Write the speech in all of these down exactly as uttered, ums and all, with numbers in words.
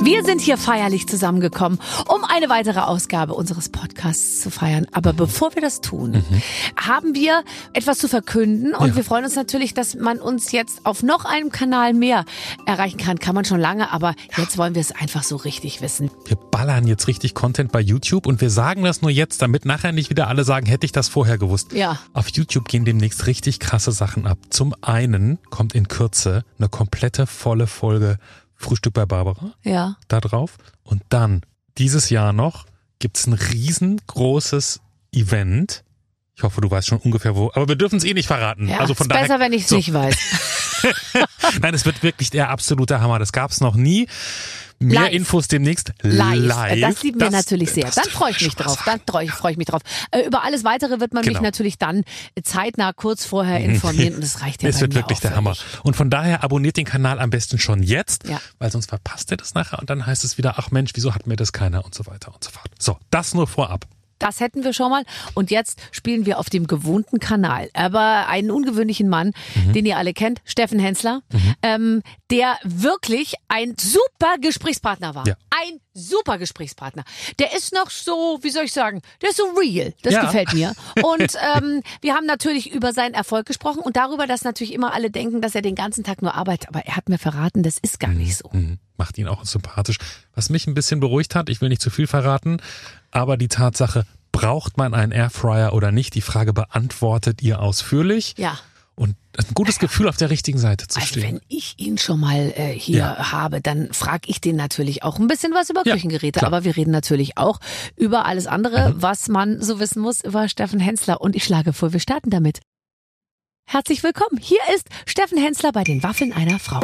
Wir sind hier feierlich zusammengekommen, um eine weitere Ausgabe unseres Podcasts zu feiern. Aber bevor wir das tun, mhm. haben wir etwas zu verkünden. Und ja. wir freuen uns natürlich, dass man uns jetzt auf noch einem Kanal mehr erreichen kann. Kann man schon lange, aber jetzt wollen wir es einfach so richtig wissen. Wir ballern jetzt richtig Content bei YouTube und wir sagen das nur jetzt, damit nachher nicht wieder alle sagen, hätte ich das vorher gewusst. Ja. Auf YouTube gehen demnächst richtig krasse Sachen ab. Zum einen kommt in Kürze eine komplette volle Folge Frühstück bei Barbara, ja. da drauf. Und dann, dieses Jahr noch, gibt's ein riesengroßes Event. Ich hoffe, du weißt schon ungefähr wo, aber wir dürfen es eh nicht verraten. Ja, also von ist daher, besser, wenn ich es so. nicht weiß. Nein, es wird wirklich der absolute Hammer. Das gab's noch nie. Mehr Live. Infos demnächst live. live. Das lieben wir das, natürlich sehr. das Dann freue ich mich drauf. Dann freue ich mich drauf. Äh, über alles Weitere wird man genau. mich natürlich dann zeitnah kurz vorher informieren. Und das reicht ja Es bei wird mir wirklich auch der Hammer. völlig. Und von daher abonniert den Kanal am besten schon jetzt, ja. weil sonst verpasst ihr das nachher und dann heißt es wieder, ach Mensch, wieso hat mir das keiner und so weiter und so fort. So, das nur vorab. Das hätten wir schon mal. Und jetzt spielen wir auf dem gewohnten Kanal. Aber einen ungewöhnlichen Mann, mhm. den ihr alle kennt, Steffen Hensler, mhm. ähm, der wirklich ein super Gesprächspartner war. Ja. Ein super Gesprächspartner. Der ist noch so, wie soll ich sagen, der ist so real. Das ja. gefällt mir. Und ähm, wir haben natürlich über seinen Erfolg gesprochen und darüber, dass natürlich immer alle denken, dass er den ganzen Tag nur arbeitet. Aber er hat mir verraten, das ist gar nicht so. Mhm. Macht ihn auch sympathisch. Was mich ein bisschen beruhigt hat, ich will nicht zu viel verraten, aber die Tatsache, braucht man einen Airfryer oder nicht, die Frage beantwortet ihr ausführlich. Ja. Und ein gutes Gefühl, auf der richtigen Seite zu also stehen. Wenn ich ihn schon mal äh, hier ja. habe, dann frage ich den natürlich auch ein bisschen was über ja, Küchengeräte. klar. Aber wir reden natürlich auch über alles andere, mhm. was man so wissen muss über Steffen Hensler. Und ich schlage vor, wir starten damit. Herzlich willkommen. Hier ist Steffen Hensler bei den Waffeln einer Frau.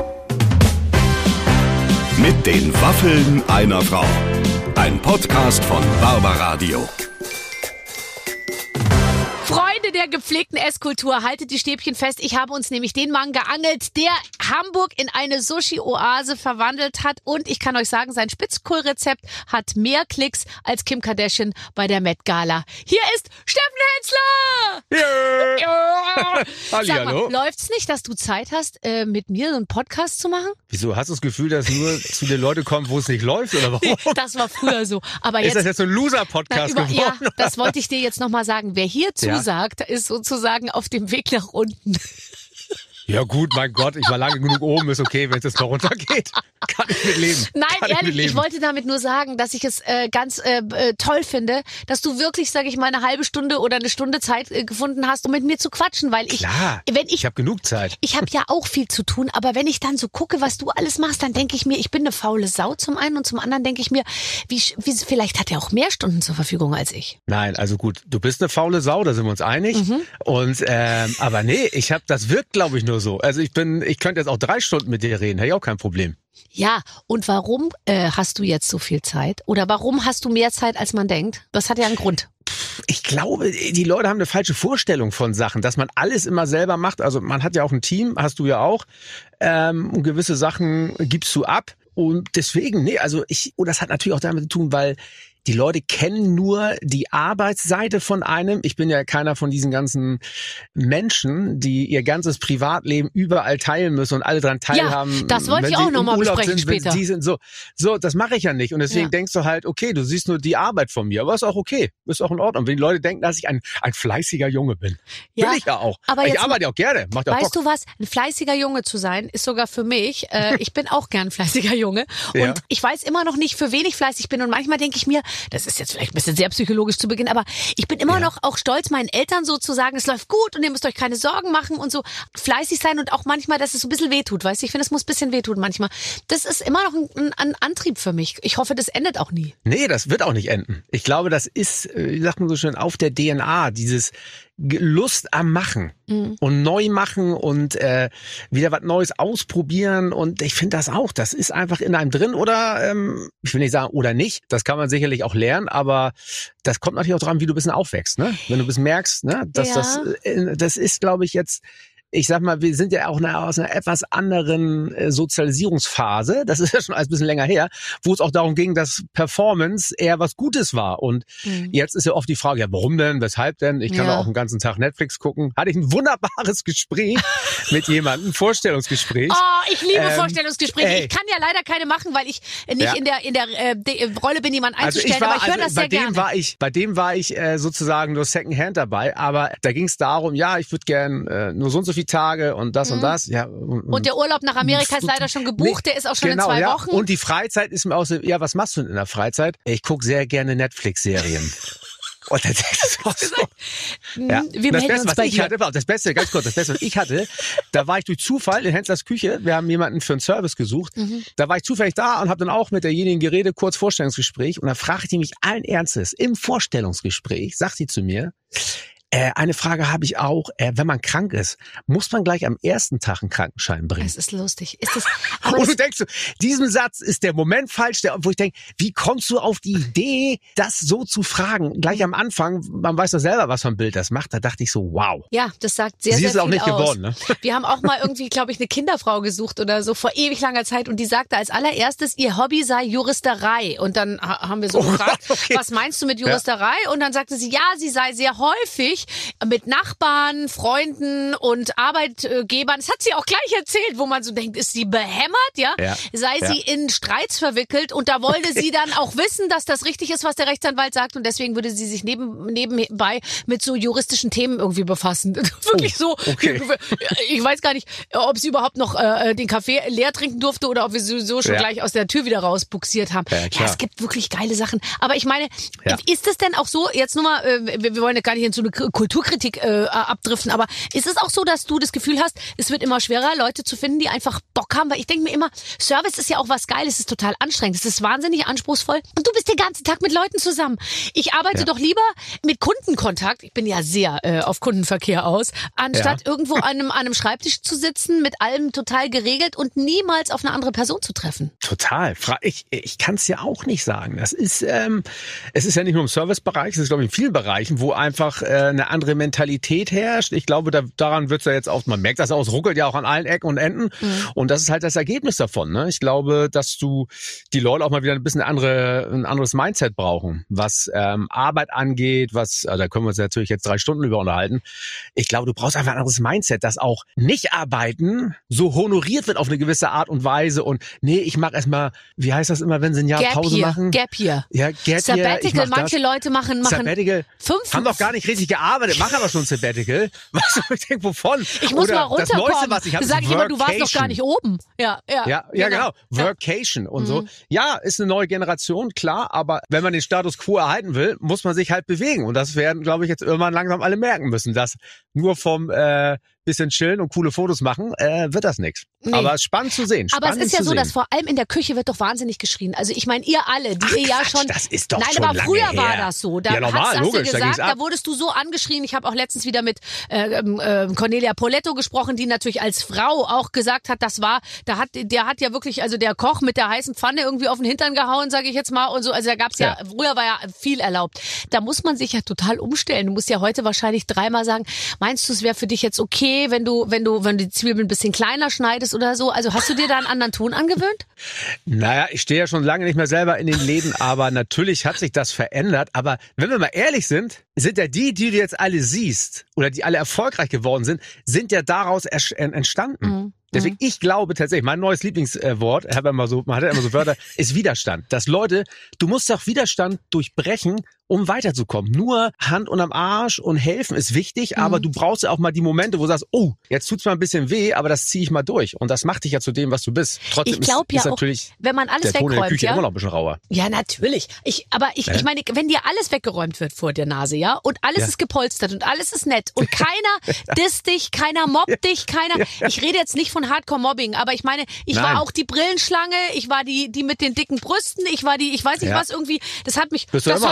Mit den Waffeln einer Frau. Ein Podcast von Barbaradio. Freunde der gepflegten Esskultur, haltet die Stäbchen fest. Ich habe uns nämlich den Mann geangelt, der Hamburg in eine Sushi-Oase verwandelt hat. Und ich kann euch sagen, sein Spitzkohlrezept hat mehr Klicks als Kim Kardashian bei der Met Gala. Hier ist Steffen Hensler! Yeah. Ja. Halli, Sag mal, hallo. läuft's nicht, dass du Zeit hast, äh, mit mir so einen Podcast zu machen? Wieso? Hast du das Gefühl, dass nur zu den Leuten kommen, wo es nicht läuft? Oder warum? Das war früher so. Aber Ist jetzt, das jetzt so ein Loser-Podcast na, über, geworden? ja, das wollte ich dir jetzt nochmal sagen. Wer hier Ja. zusagt, ist sozusagen auf dem Weg nach unten. Ja gut, mein Gott, ich war lange genug oben, ist okay, wenn es jetzt noch runtergeht. Kann ich mit leben. Nein, Kann ehrlich, mit leben. ich wollte damit nur sagen, dass ich es äh, ganz äh, äh, toll finde, dass du wirklich, sage ich mal, eine halbe Stunde oder eine Stunde Zeit äh, gefunden hast, um mit mir zu quatschen, weil ich, Klar, wenn ich, ich habe genug Zeit. ich habe ja auch viel zu tun, aber wenn ich dann so gucke, was du alles machst, dann denke ich mir, ich bin eine faule Sau zum einen und zum anderen denke ich mir, wie, wie vielleicht hat er auch mehr Stunden zur Verfügung als ich. Nein, also gut, du bist eine faule Sau, da sind wir uns einig. Mhm. Und ähm, aber nee, ich habe, das wirkt, glaube ich, nur so. Also ich bin, ich könnte jetzt auch drei Stunden mit dir reden, hätte ich auch kein Problem. Ja, und warum äh, hast du jetzt so viel Zeit? Oder warum hast du mehr Zeit, als man denkt? Das hat ja einen Grund. Ich glaube, die Leute haben eine falsche Vorstellung von Sachen, dass man alles immer selber macht. Also man hat ja auch ein Team, hast du ja auch. Ähm, und gewisse Sachen gibst du ab. Und deswegen, nee, also ich, und das hat natürlich auch damit zu tun, weil die Leute kennen nur die Arbeitsseite von einem. Ich bin ja keiner von diesen ganzen Menschen, die ihr ganzes Privatleben überall teilen müssen und alle dran teilhaben. Ja, das wollte wenn ich sie auch im noch mal Urlaub besprechen sind, wenn später. sie sind, so, so, das mache ich ja nicht. Und deswegen Ja. denkst du halt, okay, du siehst nur die Arbeit von mir. Aber ist auch okay. Ist auch in Ordnung. Wenn die Leute denken, dass ich ein, ein fleißiger Junge bin. Ja, Will ich ja auch. aber ich jetzt arbeite ja auch gerne. Macht ja auch Weißt Bock. du was? Ein fleißiger Junge zu sein, ist sogar für mich. Äh, ich bin auch gern ein fleißiger Junge. Und Ja. ich weiß immer noch nicht, für wen ich fleißig bin. Und manchmal denke ich mir, das ist jetzt vielleicht ein bisschen sehr psychologisch zu Beginn, aber ich bin immer Ja. noch auch stolz, meinen Eltern so zu sagen, es läuft gut und ihr müsst euch keine Sorgen machen und so fleißig sein und auch manchmal, dass es so ein bisschen wehtut. Weißt du, ich finde, es muss ein bisschen wehtun manchmal. Das ist immer noch ein, ein Antrieb für mich. Ich hoffe, das endet auch nie. Nee, das wird auch nicht enden. Ich glaube, das ist, äh, wie sagt man so schön, auf der D N A, dieses G- Lust am Machen Mhm. und neu machen und äh, wieder was Neues ausprobieren. Und ich finde das auch, das ist einfach in einem drin oder, ähm, ich will nicht sagen oder nicht, das kann man sicherlich auch lernen, aber das kommt natürlich auch dran, wie du ein bisschen aufwächst. Ne? Wenn du ein bisschen merkst, ne, dass Ja. das, äh, das ist, glaube ich, jetzt ich sag mal, wir sind ja auch eine, aus einer etwas anderen äh, Sozialisierungsphase, das ist ja schon alles ein bisschen länger her, wo es auch darum ging, dass Performance eher was Gutes war. Und mhm. jetzt ist ja oft die Frage, ja, warum denn, weshalb denn? Ich kann ja. doch auch den ganzen Tag Netflix gucken. Hatte ich ein wunderbares Gespräch mit jemandem, ein Vorstellungsgespräch. Oh, ich liebe ähm, Vorstellungsgespräche. ey. Ich kann ja leider keine machen, weil ich nicht Ja. in der in der äh, de, Rolle bin, jemanden Also einzustellen, ich war, aber ich höre also das bei sehr dem gerne. war ich, bei dem war ich äh, sozusagen nur Secondhand dabei, aber da ging es darum, ja, ich würde gern äh, nur so und so viele Tage und das Mhm. und das, ja. Und, Und der Urlaub nach Amerika ist leider schon gebucht, der ist auch schon genau, in zwei ja. Wochen. Und die Freizeit ist mir auch so, ja, was machst du denn in der Freizeit? Ich gucke sehr gerne Netflix-Serien. Und dann denkst du auch so. Ja. Wir Das melden Beste, uns was bei ich dir. hatte, das Beste, ganz kurz, das Beste, was ich hatte, da war ich durch Zufall in Henslers Küche, wir haben jemanden für einen Service gesucht, Mhm. da war ich zufällig da und habe dann auch mit derjenigen geredet, kurz Vorstellungsgespräch, und dann fragte die mich allen Ernstes, im Vorstellungsgespräch, sagt sie zu mir, äh, eine Frage habe ich auch, äh, wenn man krank ist, muss man gleich am ersten Tag einen Krankenschein bringen? Es ist lustig. Ist das, aber Und das, du denkst so, diesem Satz ist der Moment falsch, der, wo ich denke, wie kommst du auf die Idee, das so zu fragen? Gleich am Anfang, man weiß doch selber, was für ein Bild das macht, da dachte ich so, wow. ja, das sagt sehr, Sie sehr ist es viel auch nicht aus. geworden, ne? Wir haben auch mal irgendwie, glaube ich, eine Kinderfrau gesucht oder so vor ewig langer Zeit und die sagte als allererstes, ihr Hobby sei Juristerei. Und dann ha- haben wir so Oh gefragt, Gott, okay. was meinst du mit Juristerei? Und dann sagte sie, ja, sie sei sehr häufig mit Nachbarn, Freunden und Arbeitgebern. Das hat sie auch gleich erzählt, wo man so denkt, ist sie behämmert, ja? Ja, Sei ja. sie in Streits verwickelt und da wollte sie dann auch wissen, dass das richtig ist, was der Rechtsanwalt sagt und deswegen würde sie sich neben, nebenbei mit so juristischen Themen irgendwie befassen. Wirklich so. okay. Ich weiß gar nicht, ob sie überhaupt noch äh, den Kaffee leer trinken durfte oder ob wir sie sowieso schon Ja. gleich aus der Tür wieder rausbuxiert haben. Ja, klar. es gibt wirklich geile Sachen. Aber ich meine, Ja. ist es denn auch so, jetzt nur mal, äh, wir, wir wollen ja gar nicht in so eine K- Kulturkritik äh, abdriften, aber ist es auch so, dass du das Gefühl hast, es wird immer schwerer, Leute zu finden, die einfach Bock haben? Weil ich denke mir immer, Service ist ja auch was Geiles, es ist total anstrengend, es ist wahnsinnig anspruchsvoll und du bist den ganzen Tag mit Leuten zusammen. Ich arbeite Ja. doch lieber mit Kundenkontakt, ich bin ja sehr äh, auf Kundenverkehr aus, anstatt Ja. irgendwo an einem, an einem Schreibtisch zu sitzen, mit allem total geregelt und niemals auf eine andere Person zu treffen. Total. Fra- Ich, ich kann es ja auch nicht sagen. Das ist, ähm, es ist ja nicht nur im Servicebereich, es ist, glaube ich, in vielen Bereichen, wo einfach äh, eine andere Mentalität herrscht. Ich glaube, da, daran wird's ja jetzt auch, man merkt das auch, es ruckelt ja auch an allen Ecken und Enden. Mhm. Und das ist halt das Ergebnis davon. Ne? Ich glaube, dass du die Leute auch mal wieder ein bisschen andere, ein anderes Mindset brauchen, was ähm, Arbeit angeht, was, also da können wir uns natürlich jetzt drei Stunden über unterhalten. Ich glaube, du brauchst einfach ein anderes Mindset, dass auch Nicht-Arbeiten so honoriert wird auf eine gewisse Art und Weise. Und nee, ich mache erstmal, wie heißt das immer, wenn sie ein Jahr Gap Pause Year, machen? Gap Year. Ja, Gap Year, ich Sabbatical, mach manche das. Leute machen, machen Sabbatical, fünf. haben doch gar nicht richtig gearbeitet, machen aber schon Sabbatical. Was, ich denke, wovon? Ich muss Oder mal das runterkommen. Neueste, was ich habe, Sag ist ich immer, du warst noch gar Workation. nicht oben. Ja, ja. Ja, ja, genau. Workation und so. Ja, ist eine neue Generation, klar, aber wenn man den Status quo erhalten will, muss man sich halt bewegen. Und das werden, glaube ich, jetzt irgendwann langsam alle merken müssen, dass nur vom äh, bisschen chillen und coole Fotos machen, äh, wird das nichts. Nee. Aber es ist spannend zu sehen. Aber es spannend ist ja zu so, sehen. dass vor allem in der Küche wird doch wahnsinnig geschrien. Also ich meine, ihr alle, die Ach, ihr ja Quatsch, schon... das ist doch Nein, schon aber lange früher war her. das so. Da Ja, normal, hast, hast logisch, du da gesagt, ging's da, ab. wurdest du so angeschrien. Ich habe auch letztens wieder mit äh, äh, Cornelia Poletto gesprochen, die natürlich als Frau auch gesagt hat, das war, da hat, der hat ja wirklich, also der Koch mit der heißen Pfanne irgendwie auf den Hintern gehauen, sage ich jetzt mal. Und so, also da gab's ja, Ja. früher war ja viel erlaubt. Da muss man sich ja total umstellen. Du musst ja heute wahrscheinlich dreimal sagen, meinst du, es wäre für dich jetzt okay, wenn du, wenn du, wenn du die Zwiebeln ein bisschen kleiner schneidest oder so? Also hast du dir da einen anderen Ton angewöhnt? Naja, ich stehe ja schon lange nicht mehr selber in den Läden, aber natürlich hat sich das verändert. Aber wenn wir mal ehrlich sind, sind ja die, die du jetzt alle siehst oder die alle erfolgreich geworden sind, sind ja daraus ersch- entstanden. Mhm. Deswegen, ich glaube tatsächlich, mein neues Lieblingswort, ich habe immer so, man hat ja immer so Wörter, ist Widerstand. Dass Leute, du musst auch Widerstand durchbrechen, um weiterzukommen. Nur Hand unterm Arsch und helfen ist wichtig, Mhm. aber du brauchst ja auch mal die Momente, wo du sagst, oh, jetzt tut's mal ein bisschen weh, aber das ziehe ich mal durch. Und das macht dich ja zu dem, was du bist. Trotzdem Ich glaube ist, ja ist auch, natürlich wenn man alles der Ton in der wegräumt, Küche ja. immer noch ein bisschen rauer. Ja, natürlich. Ich, aber ich, Ja. ich meine, wenn dir alles weggeräumt wird vor der Nase, ja, und alles Ja. ist gepolstert und alles ist nett und keiner disst dich, keiner mobbt dich, keiner. Ich rede jetzt nicht von Hardcore-Mobbing, aber ich meine, ich Nein. war auch die Brillenschlange, ich war die, die mit den dicken Brüsten, ich war die, ich weiß nicht Ja. was irgendwie. Das hat mich, Bist du das immer hat noch, mich oder ist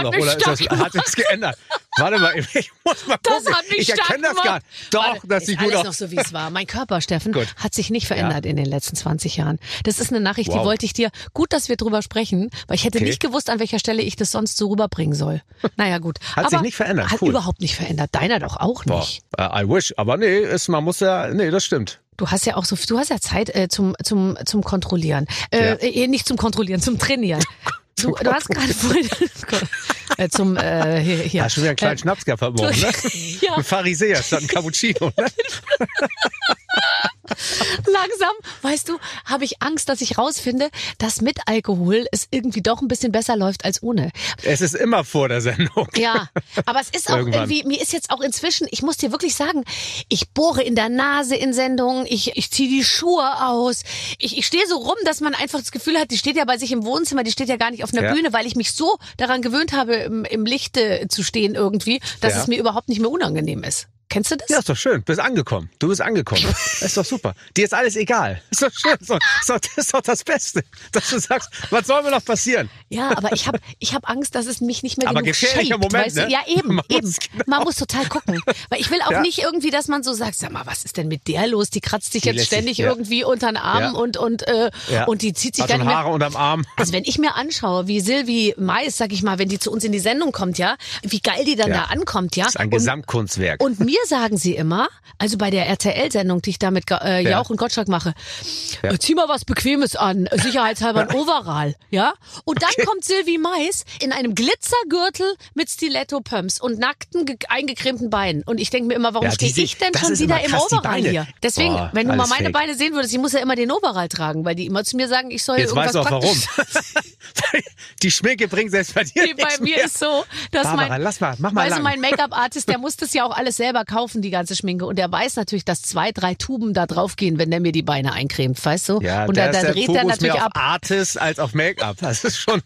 das, hat sich geändert. Warte mal, ich muss mal gucken. Das hat mich ich erkenne das gar nicht. Doch, Warte, das ist sieht gut alles aus. noch so, wie es war. Mein Körper, Steffen, Gut. hat sich nicht verändert Ja. in den letzten zwanzig Jahren. Das ist eine Nachricht, Wow. die wollte ich dir, gut, dass wir drüber sprechen, weil ich hätte Okay. nicht gewusst, an welcher Stelle ich das sonst so rüberbringen soll. Naja, gut. Hat Aber sich nicht verändert, Hat cool. überhaupt nicht verändert. Deiner doch auch Boah, nicht. äh, I wish. Aber nee, ist, man muss ja, nee, das stimmt. Du hast ja auch so, du hast ja Zeit äh, zum, zum, zum Kontrollieren. Äh, Ja. äh, nicht zum Kontrollieren, zum Trainieren. Du, du hast gerade vorhin äh, zum äh, hier, hier. Hast schon wieder einen kleinen Äh, Schnaps gehabt heute Morgen, ne? Ja. Ein Pharisäer statt ein Cappuccino, ne? Langsam, weißt du, habe ich Angst, dass ich rausfinde, dass mit Alkohol es irgendwie doch ein bisschen besser läuft als ohne. Es ist immer vor der Sendung. Ja, aber es ist auch Irgendwann. irgendwie, mir ist jetzt auch inzwischen, ich muss dir wirklich sagen, ich bohre in der Nase in Sendungen, ich, ich ziehe die Schuhe aus, ich, ich stehe so rum, dass man einfach das Gefühl hat, die steht ja bei sich im Wohnzimmer, die steht ja gar nicht auf einer Ja. Bühne, weil ich mich so daran gewöhnt habe, im, im Lichte zu stehen irgendwie, dass Ja. es mir überhaupt nicht mehr unangenehm ist. Kennst du das? Ja, ist doch schön. Bist angekommen. Du bist angekommen. Ist doch super. Dir ist alles egal. Ist doch schön. Ist doch, ist doch, das ist doch das Beste, dass du sagst, was soll mir noch passieren? Ja, aber ich habe ich hab Angst, dass es mich nicht mehr Aber genug gefährlicher shaped, Moment, weißt du? ne? Ja, eben, Man eben. muss genau- Man muss total gucken. Weil ich will auch Ja. nicht irgendwie, dass man so sagt, sag mal, was ist denn mit der los? Die kratzt sich Die jetzt lässt sich- ständig ja. irgendwie unter den Arm Ja. und, und, äh, Ja. und die zieht sich Hat gar schon nicht mehr. Haare unterm Arm. Also wenn ich mir anschaue, wie Silvi Mais, sag ich mal, wenn die zu uns in die Sendung kommt, ja, wie geil die dann Ja. da ankommt, ja. Das ist ein und, Gesamtkunstwerk. und mir sagen sie immer, also bei der R T L-Sendung, die ich da mit äh, Ja. Jauch und Gottschalk mache, Ja. äh, zieh mal was Bequemes an, sicherheitshalber ein Overall, ja? Und dann kommt Silvi Mais in einem Glitzergürtel mit Stiletto-Pumps und nackten, ge- eingecremten Beinen. Und ich denke mir immer, warum Ja, die stehe sieht- ich denn das schon ist wieder immer im krass, die Overall Beine. hier? Deswegen, Boah, wenn du mal alles meine fake. Beine sehen würdest, ich muss ja immer den Overall tragen, weil die immer zu mir sagen, ich soll Jetzt irgendwas weißt du auch warum. Praktisches. Die Schminke bringt selbst bei dir Nee, bei nichts mir mehr. ist so, dass Barbara, mein, lass mal, mach mal weißt du, lang. mein Make-up-Artist, der muss das ja auch alles selber kaufen, die ganze Schminke. Und der weiß natürlich, dass zwei, drei Tuben da drauf gehen, wenn der mir die Beine eincremt, weißt du? Ja, und da da, ist da der dreht Fokus er natürlich mehr ab. auf Artist als auf Make-up. Das ist schon...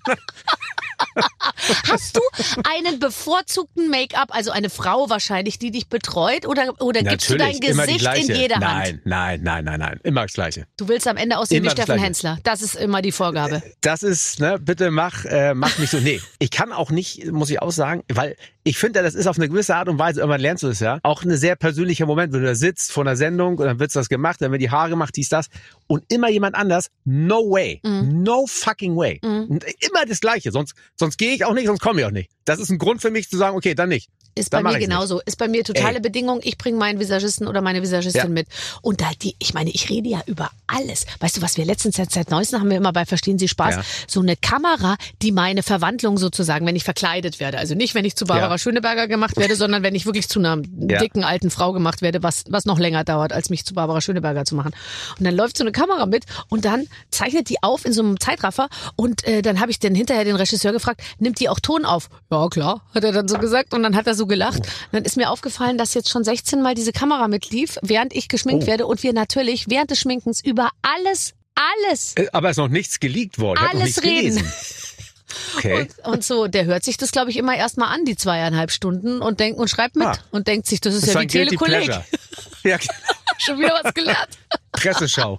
Hast du einen bevorzugten Make-up, also eine Frau wahrscheinlich, die dich betreut? Oder, oder gibst du dein Natürlich, immer die Gesicht in gleiche. jede Hand? Nein, nein, nein, nein, nein. Immer das Gleiche. Du willst am Ende aussehen Immer wie das Steffen Gleiche. Hensler. Das ist immer die Vorgabe. Das ist, ne, bitte mach, äh, mach mich so. Nee, ich kann auch nicht, muss ich auch sagen, weil ich finde, ja, das ist auf eine gewisse Art und Weise, irgendwann lernst du es ja, auch ein sehr persönlicher Moment, wenn du da sitzt vor einer Sendung und dann wird das gemacht, dann werden die Haare gemacht, dies, das und immer jemand anders, no way, Mhm. no fucking way. Und immer das Gleiche, sonst, sonst gehe ich auch nicht, sonst komme ich auch nicht. Das ist ein Grund für mich zu sagen, okay, dann nicht. Ist Dann bei mach mir ich's genauso. Ist bei mir totale Ey. Bedingung. Ich bringe meinen Visagisten oder meine Visagistin Ja. mit. Und da die, ich meine, ich rede ja über alles. Weißt du, was wir letztens seit, seit Neuestem haben wir immer bei Verstehen Sie Spaß, Ja. so eine Kamera, die meine Verwandlung sozusagen, wenn ich verkleidet werde. Also nicht, wenn ich zu Barbara Ja. Schöneberger gemacht werde, sondern wenn ich wirklich zu einer Ja. dicken alten Frau gemacht werde, was, was noch länger dauert, als mich zu Barbara Schöneberger zu machen. Und dann läuft so eine Kamera mit und dann zeichnet die auf in so einem Zeitraffer und äh, dann habe ich dann hinterher den Regisseur gefragt, nimmt die auch Ton auf? Ja, klar, hat er dann so gesagt und dann hat er so gelacht. Dann ist mir aufgefallen, dass jetzt schon sechzehn Mal diese Kamera mitlief, während ich geschminkt Oh. werde und wir natürlich während des Schminkens über alles, alles, Äh, Aber es ist noch nichts geleakt worden. Ich hab noch alles nichts reden. gelesen. Okay. Und, und so, der hört sich das, glaube ich, immer erstmal an, die zweieinhalb Stunden und denkt und schreibt mit Ah. und denkt sich, das ist Das ja war wie ein Guilty Telekolleg. Pleasure. Ja, genau. Schon wieder was gelernt. Presseschau.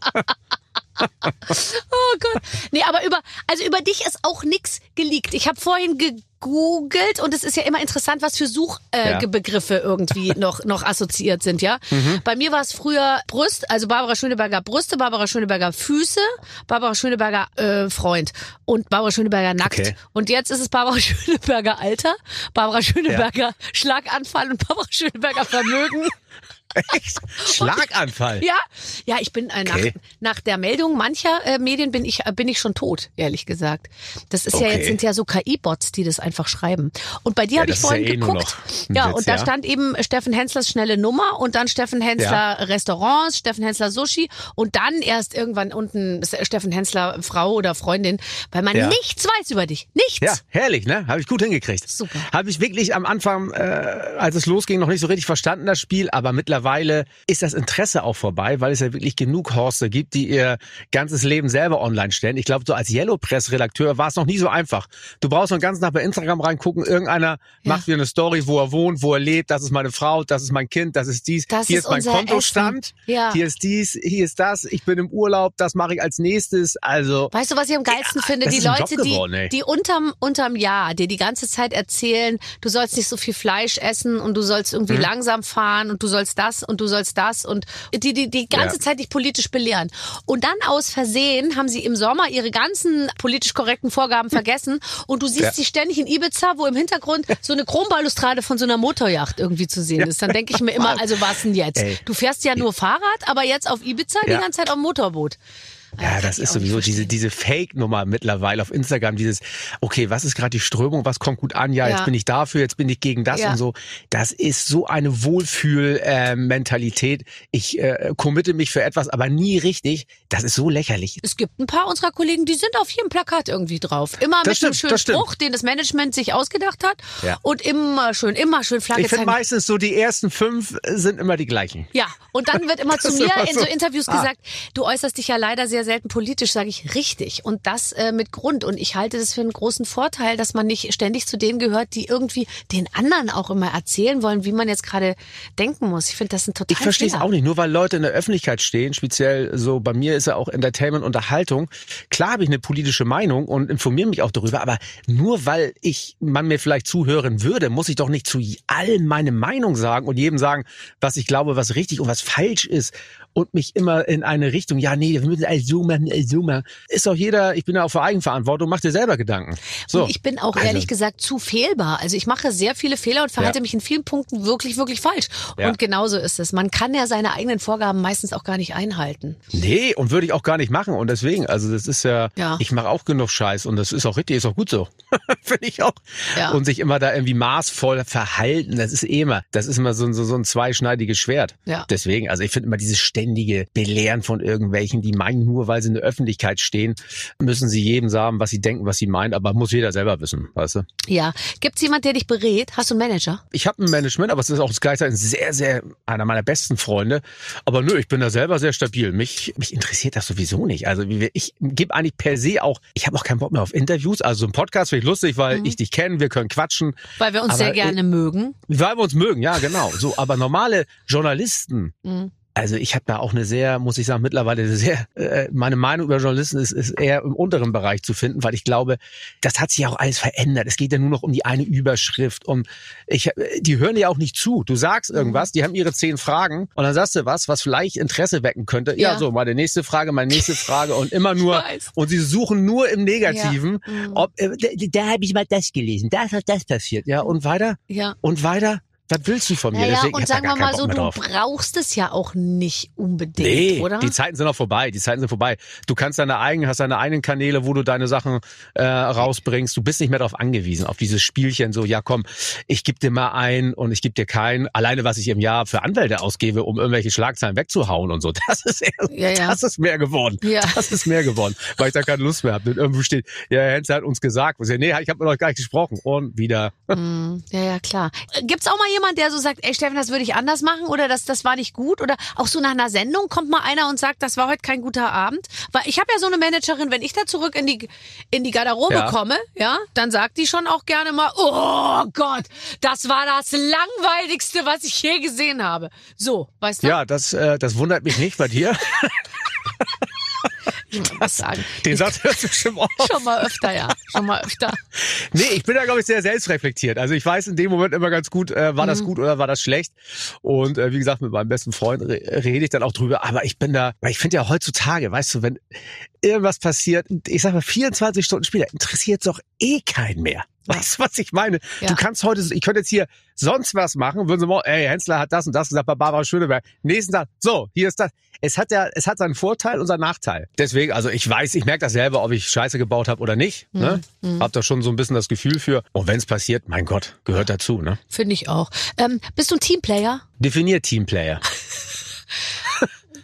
Oh Gott. Nee, aber über, also über dich ist auch nix geleakt. Ich habe vorhin gegoogelt und es ist ja immer interessant, was für Suchbegriffe äh, Ja. Begriffe irgendwie noch, noch assoziiert sind, ja. Mhm. Bei mir war es früher Brust, also Barbara Schöneberger Brüste, Barbara Schöneberger Füße, Barbara Schöneberger äh, Freund und Barbara Schöneberger nackt. Okay. Und jetzt ist es Barbara Schöneberger Alter, Barbara Schöneberger Schlaganfall und Barbara Schöneberger Vermögen. Echt? Schlaganfall. Ja, ja, ich bin äh, nach, Okay. nach der Meldung mancher äh, Medien bin ich äh, bin ich schon tot, ehrlich gesagt. Das ist ja Okay. jetzt sind ja so K I-Bots, die das einfach schreiben. Und bei dir Ja, habe ich das ist ja vorhin eh nur geguckt. noch ein Ja, Witz, und da ja. stand eben Steffen Henslers schnelle Nummer und dann Steffen Hensler Restaurants, Steffen Hensler Sushi und dann erst irgendwann unten Steffen Hensler Frau oder Freundin, weil man Ja. nichts weiß über dich. Nichts. Ja, herrlich, ne? Habe ich gut hingekriegt. Super. Habe ich wirklich am Anfang, äh, als es losging, noch nicht so richtig verstanden, das Spiel, aber mittlerweile mittlerweile ist das Interesse auch vorbei, weil es ja wirklich genug Horste gibt, die ihr ganzes Leben selber online stellen. Ich glaube, so als Yellow Press-Redakteur war es noch nie so einfach. Du brauchst nur den ganzen Tag bei Instagram reingucken, irgendeiner ja. macht dir eine Story, wo er wohnt, wo er lebt, das ist meine Frau, das ist mein Kind, das ist dies, das hier ist ist mein Kontostand, ja. hier ist dies, hier ist das, ich bin im Urlaub, das mache ich als nächstes. Also weißt du, was ich am geilsten ja, finde? Die Leute, geworden, die, die unterm, unterm Jahr dir die ganze Zeit erzählen, du sollst nicht so viel Fleisch essen und du sollst irgendwie hm. langsam fahren und du sollst das und du sollst das und die, die, die ganze ja. Zeit dich politisch belehren. Und dann aus Versehen haben sie im Sommer ihre ganzen politisch korrekten Vorgaben vergessen und du siehst ja. sie ständig in Ibiza, wo im Hintergrund so eine Chrombalustrade von so einer Motorjacht irgendwie zu sehen ist. Dann denke ich mir immer, also was denn jetzt? Ey. Du fährst ja nur Fahrrad, aber jetzt auf Ibiza ja. die ganze Zeit auf dem Motorboot. Ja, das ist sowieso diese diese Fake-Nummer mittlerweile auf Instagram, dieses, okay, was ist gerade die Strömung, was kommt gut an, ja, ja, jetzt bin ich dafür, jetzt bin ich gegen das ja. und so. Das ist so eine Wohlfühl-Mentalität. Ich äh, committe mich für etwas, aber nie richtig. Das ist so lächerlich. Es gibt ein paar unserer Kollegen, die sind auf jedem Plakat irgendwie drauf. Immer das mit stimmt, einem schönen Spruch, den das Management sich ausgedacht hat ja. und immer schön, immer schön Flagge Ich finde meistens so, die ersten fünf sind immer die gleichen. Ja, und dann wird immer zu mir immer in so Interviews ah. gesagt, du äußerst dich ja leider sehr selten politisch, sage ich richtig. Und das äh, mit Grund. Und ich halte das für einen großen Vorteil, dass man nicht ständig zu denen gehört, die irgendwie den anderen auch immer erzählen wollen, wie man jetzt gerade denken muss. Ich finde das ein total Ich verstehe es auch nicht. Nur weil Leute in der Öffentlichkeit stehen, speziell so, bei mir ist ja auch Entertainment, Unterhaltung. Klar habe ich eine politische Meinung und informiere mich auch darüber, aber nur weil ich man mir vielleicht zuhören würde, muss ich doch nicht zu allem meine Meinung sagen und jedem sagen, was ich glaube, was richtig und was falsch ist. Und mich immer in eine Richtung, ja, nee, wir müssen alles so machen, alles so machen. Ist doch jeder, ich bin ja auch für Eigenverantwortung, mach dir selber Gedanken. So. Und ich bin auch also. ehrlich gesagt zu fehlbar. Also ich mache sehr viele Fehler und verhalte ja. mich in vielen Punkten wirklich, wirklich falsch. Ja. Und genauso ist es. Man kann ja seine eigenen Vorgaben meistens auch gar nicht einhalten. Nee, und würde ich auch gar nicht machen. Und deswegen, also das ist ja, ja. ich mache auch genug Scheiß und das ist auch richtig, ist auch gut so. Finde ich auch. Ja. Und sich immer da irgendwie maßvoll verhalten, das ist eh immer, das ist immer so, so, so ein zweischneidiges Schwert. Ja. Deswegen, also ich finde immer dieses ständige Belehren von irgendwelchen, die meinen, nur weil sie in der Öffentlichkeit stehen, müssen sie jedem sagen, was sie denken, was sie meinen, aber muss jeder selber wissen, weißt du? Ja. Gibt's jemand, der dich berät? Hast du einen Manager? Ich habe ein Management, aber es ist auch gleichzeitig ein sehr, sehr, einer meiner besten Freunde. Aber nö, ich bin da selber sehr stabil. Mich, mich interessiert das sowieso nicht. Also ich gebe eigentlich per se auch, ich habe auch keinen Bock mehr auf Interviews. Also so ein Podcast finde ich lustig, weil mhm. ich dich kenne, wir können quatschen. Weil wir uns aber sehr gerne äh, mögen. Weil wir uns mögen, ja genau. So, aber normale Journalisten, mhm. Also ich habe da auch eine sehr, muss ich sagen, mittlerweile sehr, äh, meine Meinung über Journalisten ist, ist eher im unteren Bereich zu finden, weil ich glaube, das hat sich ja auch alles verändert. Es geht ja nur noch um die eine Überschrift und ich, die hören ja auch nicht zu. Du sagst irgendwas, die haben ihre zehn Fragen und dann sagst du was, was vielleicht Interesse wecken könnte. Ja, ja so, meine nächste Frage, meine nächste Frage und immer nur, und sie suchen nur im Negativen, ja. ob, äh, da, da habe ich mal das gelesen, da ist das passiert, ja, und weiter, ja. und weiter. Was willst du von mir? Naja, Deswegen, und sagen wir mal so, du brauchst es ja auch nicht unbedingt, nee, oder? Die Zeiten sind auch vorbei. Die Zeiten sind vorbei. Du kannst deine eigenen, hast deine eigenen Kanäle, wo du deine Sachen äh, rausbringst. Du bist nicht mehr darauf angewiesen, auf dieses Spielchen so, ja komm, ich gebe dir mal ein und ich gebe dir keinen. Alleine, was ich im Jahr für Anwälte ausgebe, um irgendwelche Schlagzeilen wegzuhauen und so. Das ist, eher, ja, ja. Das ist mehr geworden. Ja. Das ist mehr geworden, weil ich da keine Lust mehr habe. Irgendwo steht, ja, Herr Hensler hat uns gesagt. Und ich, nee, ich habe noch gar nicht gesprochen. Und wieder. Mm, ja, ja, klar. Gibt's auch mal jemand, der so sagt, ey Steffen, das würde ich anders machen oder das, das war nicht gut? Oder auch so nach einer Sendung kommt mal einer und sagt, das war heute kein guter Abend? Weil ich habe ja so eine Managerin, wenn ich da zurück in die, in die Garderobe ja. komme, ja, dann sagt die schon auch gerne mal, oh Gott, das war das Langweiligste, was ich je gesehen habe. So, weißt du? Ja, das, äh, das wundert mich nicht bei dir. Ich muss was sagen. Den sagt er bestimmt auch. Schon mal öfter, ja. Schon mal öfter. Nee, ich bin da, glaube ich, sehr selbstreflektiert. Also ich weiß in dem Moment immer ganz gut, äh, war das mhm. gut oder war das schlecht. Und äh, wie gesagt, mit meinem besten Freund re- rede ich dann auch drüber. Aber ich bin da, weil ich finde ja heutzutage, weißt du, wenn irgendwas passiert, ich sag mal vierundzwanzig Stunden später, interessiert es doch eh keinen mehr. Weißt du, was ich meine? Ja. Du kannst heute, ich könnte jetzt hier sonst was machen, würden sie mal, ey, Hensler hat das und das gesagt bei Barbara Schöneberg. Nächsten Tag, so, hier ist das. Es hat ja, es hat seinen Vorteil und seinen Nachteil. Deswegen, also ich weiß, ich merke das selber, ob ich Scheiße gebaut habe oder nicht. Mhm. Ne? Mhm. Hab da schon so ein bisschen das Gefühl für. Und wenn es passiert, mein Gott, gehört dazu. Ne? Finde ich auch. Ähm, bist du ein Teamplayer? Definier Teamplayer.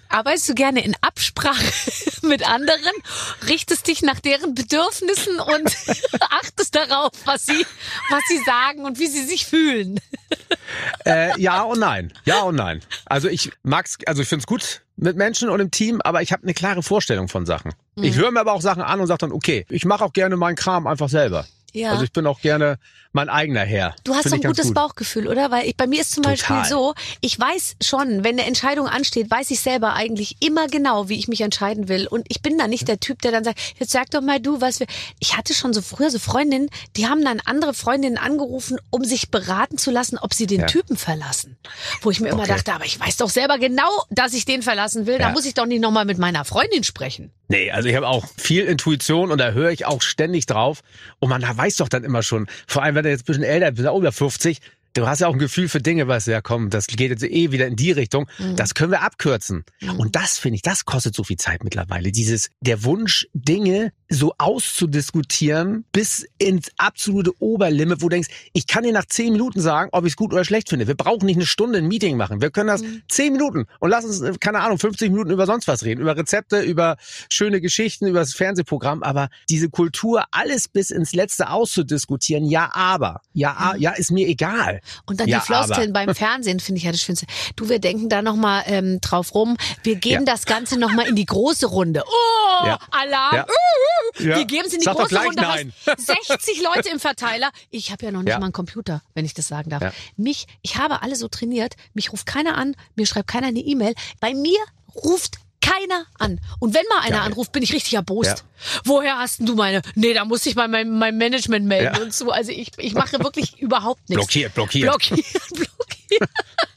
Arbeitest du gerne in Absprache mit anderen, richtest dich nach deren Bedürfnissen und achtest darauf, was sie, was sie sagen und wie sie sich fühlen? Äh, ja und nein. Ja und nein. Also ich mag's, also ich find's gut mit Menschen und im Team, aber ich habe eine klare Vorstellung von Sachen. Mhm. Ich höre mir aber auch Sachen an und sage dann, okay, ich mache auch gerne meinen Kram einfach selber. Ja. Also ich bin auch gerne mein eigener Herr. Du hast so ein gutes gut. Bauchgefühl, oder? Weil ich, bei mir ist zum Total. Beispiel so, ich weiß schon, wenn eine Entscheidung ansteht, weiß ich selber eigentlich immer genau, wie ich mich entscheiden will. Und ich bin da nicht der Typ, der dann sagt, jetzt sag doch mal du, was wir... Ich hatte schon so früher so Freundinnen, die haben dann andere Freundinnen angerufen, um sich beraten zu lassen, ob sie den ja. Typen verlassen. Wo ich mir immer okay. dachte, aber ich weiß doch selber genau, dass ich den verlassen will. Ja. Da muss ich doch nicht nochmal mit meiner Freundin sprechen. Nee, also ich habe auch viel Intuition und da höre ich auch ständig drauf. Und man weiß doch dann immer schon, vor allem wenn du jetzt ein bisschen älter bist, über fünfzig, du hast ja auch ein Gefühl für Dinge, weißt du, ja komm, das geht jetzt eh wieder in die Richtung, mhm. das können wir abkürzen. Mhm. Und das finde ich, das kostet so viel Zeit mittlerweile. Dieses, der Wunsch, Dinge so auszudiskutieren bis ins absolute Oberlimit, wo du denkst, ich kann dir nach zehn Minuten sagen, ob ich es gut oder schlecht finde. Wir brauchen nicht eine Stunde ein Meeting machen. Wir können das mhm. zehn Minuten und lass uns, keine Ahnung, fünfzig Minuten über sonst was reden. Über Rezepte, über schöne Geschichten, über das Fernsehprogramm. Aber diese Kultur, alles bis ins Letzte auszudiskutieren, ja, aber, ja, mhm. ja, ist mir egal. Und dann ja, die Floskeln beim Fernsehen, finde ich ja das Schönste. Du, wir denken da nochmal ähm, drauf rum. Wir geben ja. das Ganze nochmal in die große Runde. Oh, ja. Alarm. Ja. Uh, uh. Ja. Wir geben es in die Sag große gleich Runde. Nein. sechzig Leute im Verteiler. Ich habe ja noch nicht ja. mal einen Computer, wenn ich das sagen darf. Ja. Mich, ich habe alle so trainiert. Mich ruft keiner an. Mir schreibt keiner eine E-Mail. Bei mir ruft keiner an. Und wenn mal einer Geil. anruft, bin ich richtig erbost. Ja. Woher hast denn du meine? Nee, da muss ich bei meinem, meinem Management melden ja. und so. Also ich, ich mache wirklich überhaupt nichts. Blockiert, blockiert. Blockiert, blockiert.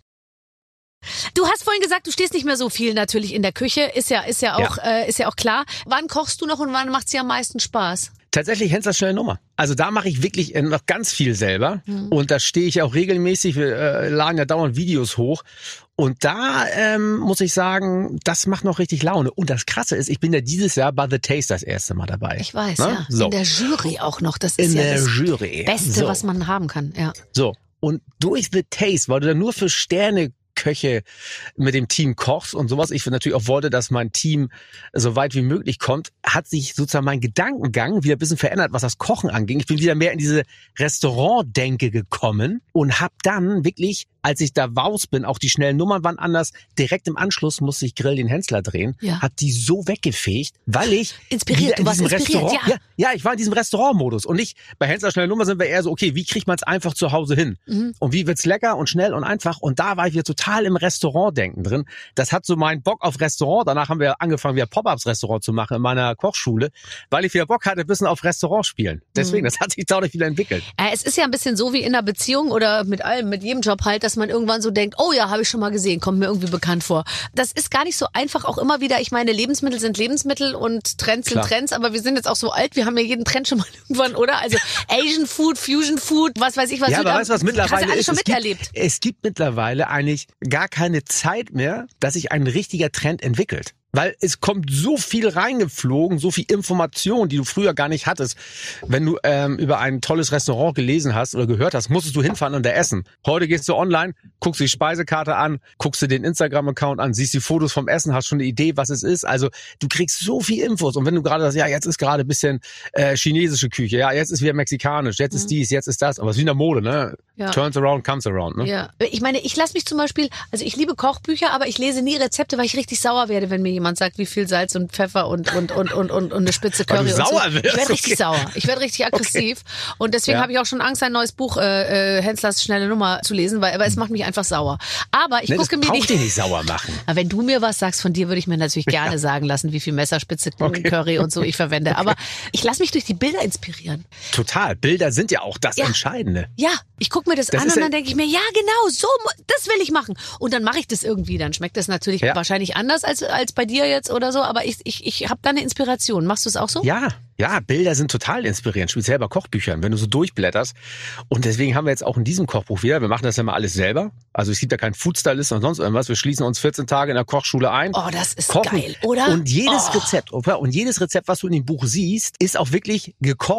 Du hast vorhin gesagt, du stehst nicht mehr so viel natürlich in der Küche. Ist ja, ist ja auch, ja. Äh, ist ja auch klar. Wann kochst du noch und wann macht's dir am meisten Spaß? Tatsächlich Henslers schnelle Nummer. Also da mache ich wirklich noch ganz viel selber. Mhm. Und da stehe ich auch regelmäßig. Wir äh, laden ja dauernd Videos hoch. Und da ähm, muss ich sagen, das macht noch richtig Laune. Und das Krasse ist, ich bin ja dieses Jahr bei The Taste das erste Mal dabei. Ich weiß, Na? ja. So. In der Jury auch noch. Das ist In ja der das Jury. Beste, so. was man haben kann. Ja. So. Und durch The Taste, weil du da nur für Sterne Köche mit dem Team kochst und sowas. Ich natürlich auch wollte, dass mein Team so weit wie möglich kommt, hat sich sozusagen mein Gedankengang wieder ein bisschen verändert, was das Kochen anging. Ich bin wieder mehr in diese Restaurant-Denke gekommen und habe dann wirklich, als ich da raus bin, auch die schnellen Nummern waren anders. Direkt im Anschluss musste ich Grill den Hensler drehen. Ja. Hat die so weggefegt, weil ich inspiriert, in du warst diesem inspiriert, Restaurant, ja. ja, ja, ich war in diesem Restaurantmodus und nicht bei Hensler schnelle Nummer sind wir eher so, okay, wie kriegt man es einfach zu Hause hin? Mhm. Und wie wird's lecker und schnell und einfach? Und da war ich wieder total im Restaurantdenken drin. Das hat so meinen Bock auf Restaurant. Danach haben wir angefangen, wieder Pop-ups-Restaurant zu machen in meiner Kochschule, weil ich wieder Bock hatte, ein bisschen auf Restaurant spielen. Deswegen, mhm. das hat sich dadurch wieder entwickelt. Äh, es ist ja ein bisschen so wie in einer Beziehung oder mit allem, mit jedem Job halt, dass man irgendwann so denkt, oh ja, habe ich schon mal gesehen, kommt mir irgendwie bekannt vor. Das ist gar nicht so einfach, auch immer wieder, ich meine, Lebensmittel sind Lebensmittel und Trends Klar. sind Trends, aber wir sind jetzt auch so alt, wir haben ja jeden Trend schon mal irgendwann, oder? Also Asian Food, Fusion Food, was weiß ich was. Ja, aber weißt du, was mittlerweile hast du alles ist? schon Es miterlebt. Gibt, es gibt mittlerweile eigentlich gar keine Zeit mehr, dass sich ein richtiger Trend entwickelt. Weil es kommt so viel reingeflogen, so viel Information, die du früher gar nicht hattest. Wenn du ähm, über ein tolles Restaurant gelesen hast oder gehört hast, musstest du hinfahren und da essen. Heute gehst du online, guckst die Speisekarte an, guckst dir den Instagram-Account an, siehst die Fotos vom Essen, hast schon eine Idee, was es ist. Also du kriegst so viel Infos. Und wenn du gerade sagst, ja, jetzt ist gerade ein bisschen äh, chinesische Küche, ja, jetzt ist wieder mexikanisch, jetzt mhm. ist dies, jetzt ist das. Aber es ist wie in der Mode, ne? Ja. Turns around, comes around, ne? Ja. Ich meine, ich lasse mich zum Beispiel, also ich liebe Kochbücher, aber ich lese nie Rezepte, weil ich richtig sauer werde, wenn mir jemand sagt, wie viel Salz und Pfeffer und und und und und, und eine Spitze Curry. Weil du und sauer so. wirst. Ich werde richtig okay. sauer. Ich werde richtig aggressiv. Okay. Und deswegen ja. habe ich auch schon Angst, ein neues Buch äh, äh, Henslers schnelle Nummer zu lesen, weil aber es macht mich einfach sauer. Aber ich ne, gucke das mir die dich nicht sauer machen. Aber wenn du mir was sagst, von dir würde ich mir natürlich gerne ja. sagen lassen, wie viel Messerspitze okay. Curry und so ich verwende. Okay. Aber ich lasse mich durch die Bilder inspirieren. Total. Bilder sind ja auch das ja. Entscheidende. Ja, ich gucke mir das, das an und dann denke ich mir, ja genau, so, das will ich machen. Und dann mache ich das irgendwie. Dann schmeckt das natürlich ja. wahrscheinlich anders als als bei dir jetzt oder so. Aber ich ich ich habe da eine Inspiration. Machst du es auch so? Ja. Ja, Bilder sind total inspirierend, speziell bei Kochbüchern, wenn du so durchblätterst. Und deswegen haben wir jetzt auch in diesem Kochbuch wieder, wir machen das ja mal alles selber. Also es gibt ja keinen Foodstylist und sonst irgendwas. Wir schließen uns vierzehn Tage in der Kochschule ein. Oh, das ist kochen. Geil, oder? Und jedes oh. Rezept, und jedes Rezept, was du in dem Buch siehst, ist auch wirklich gekocht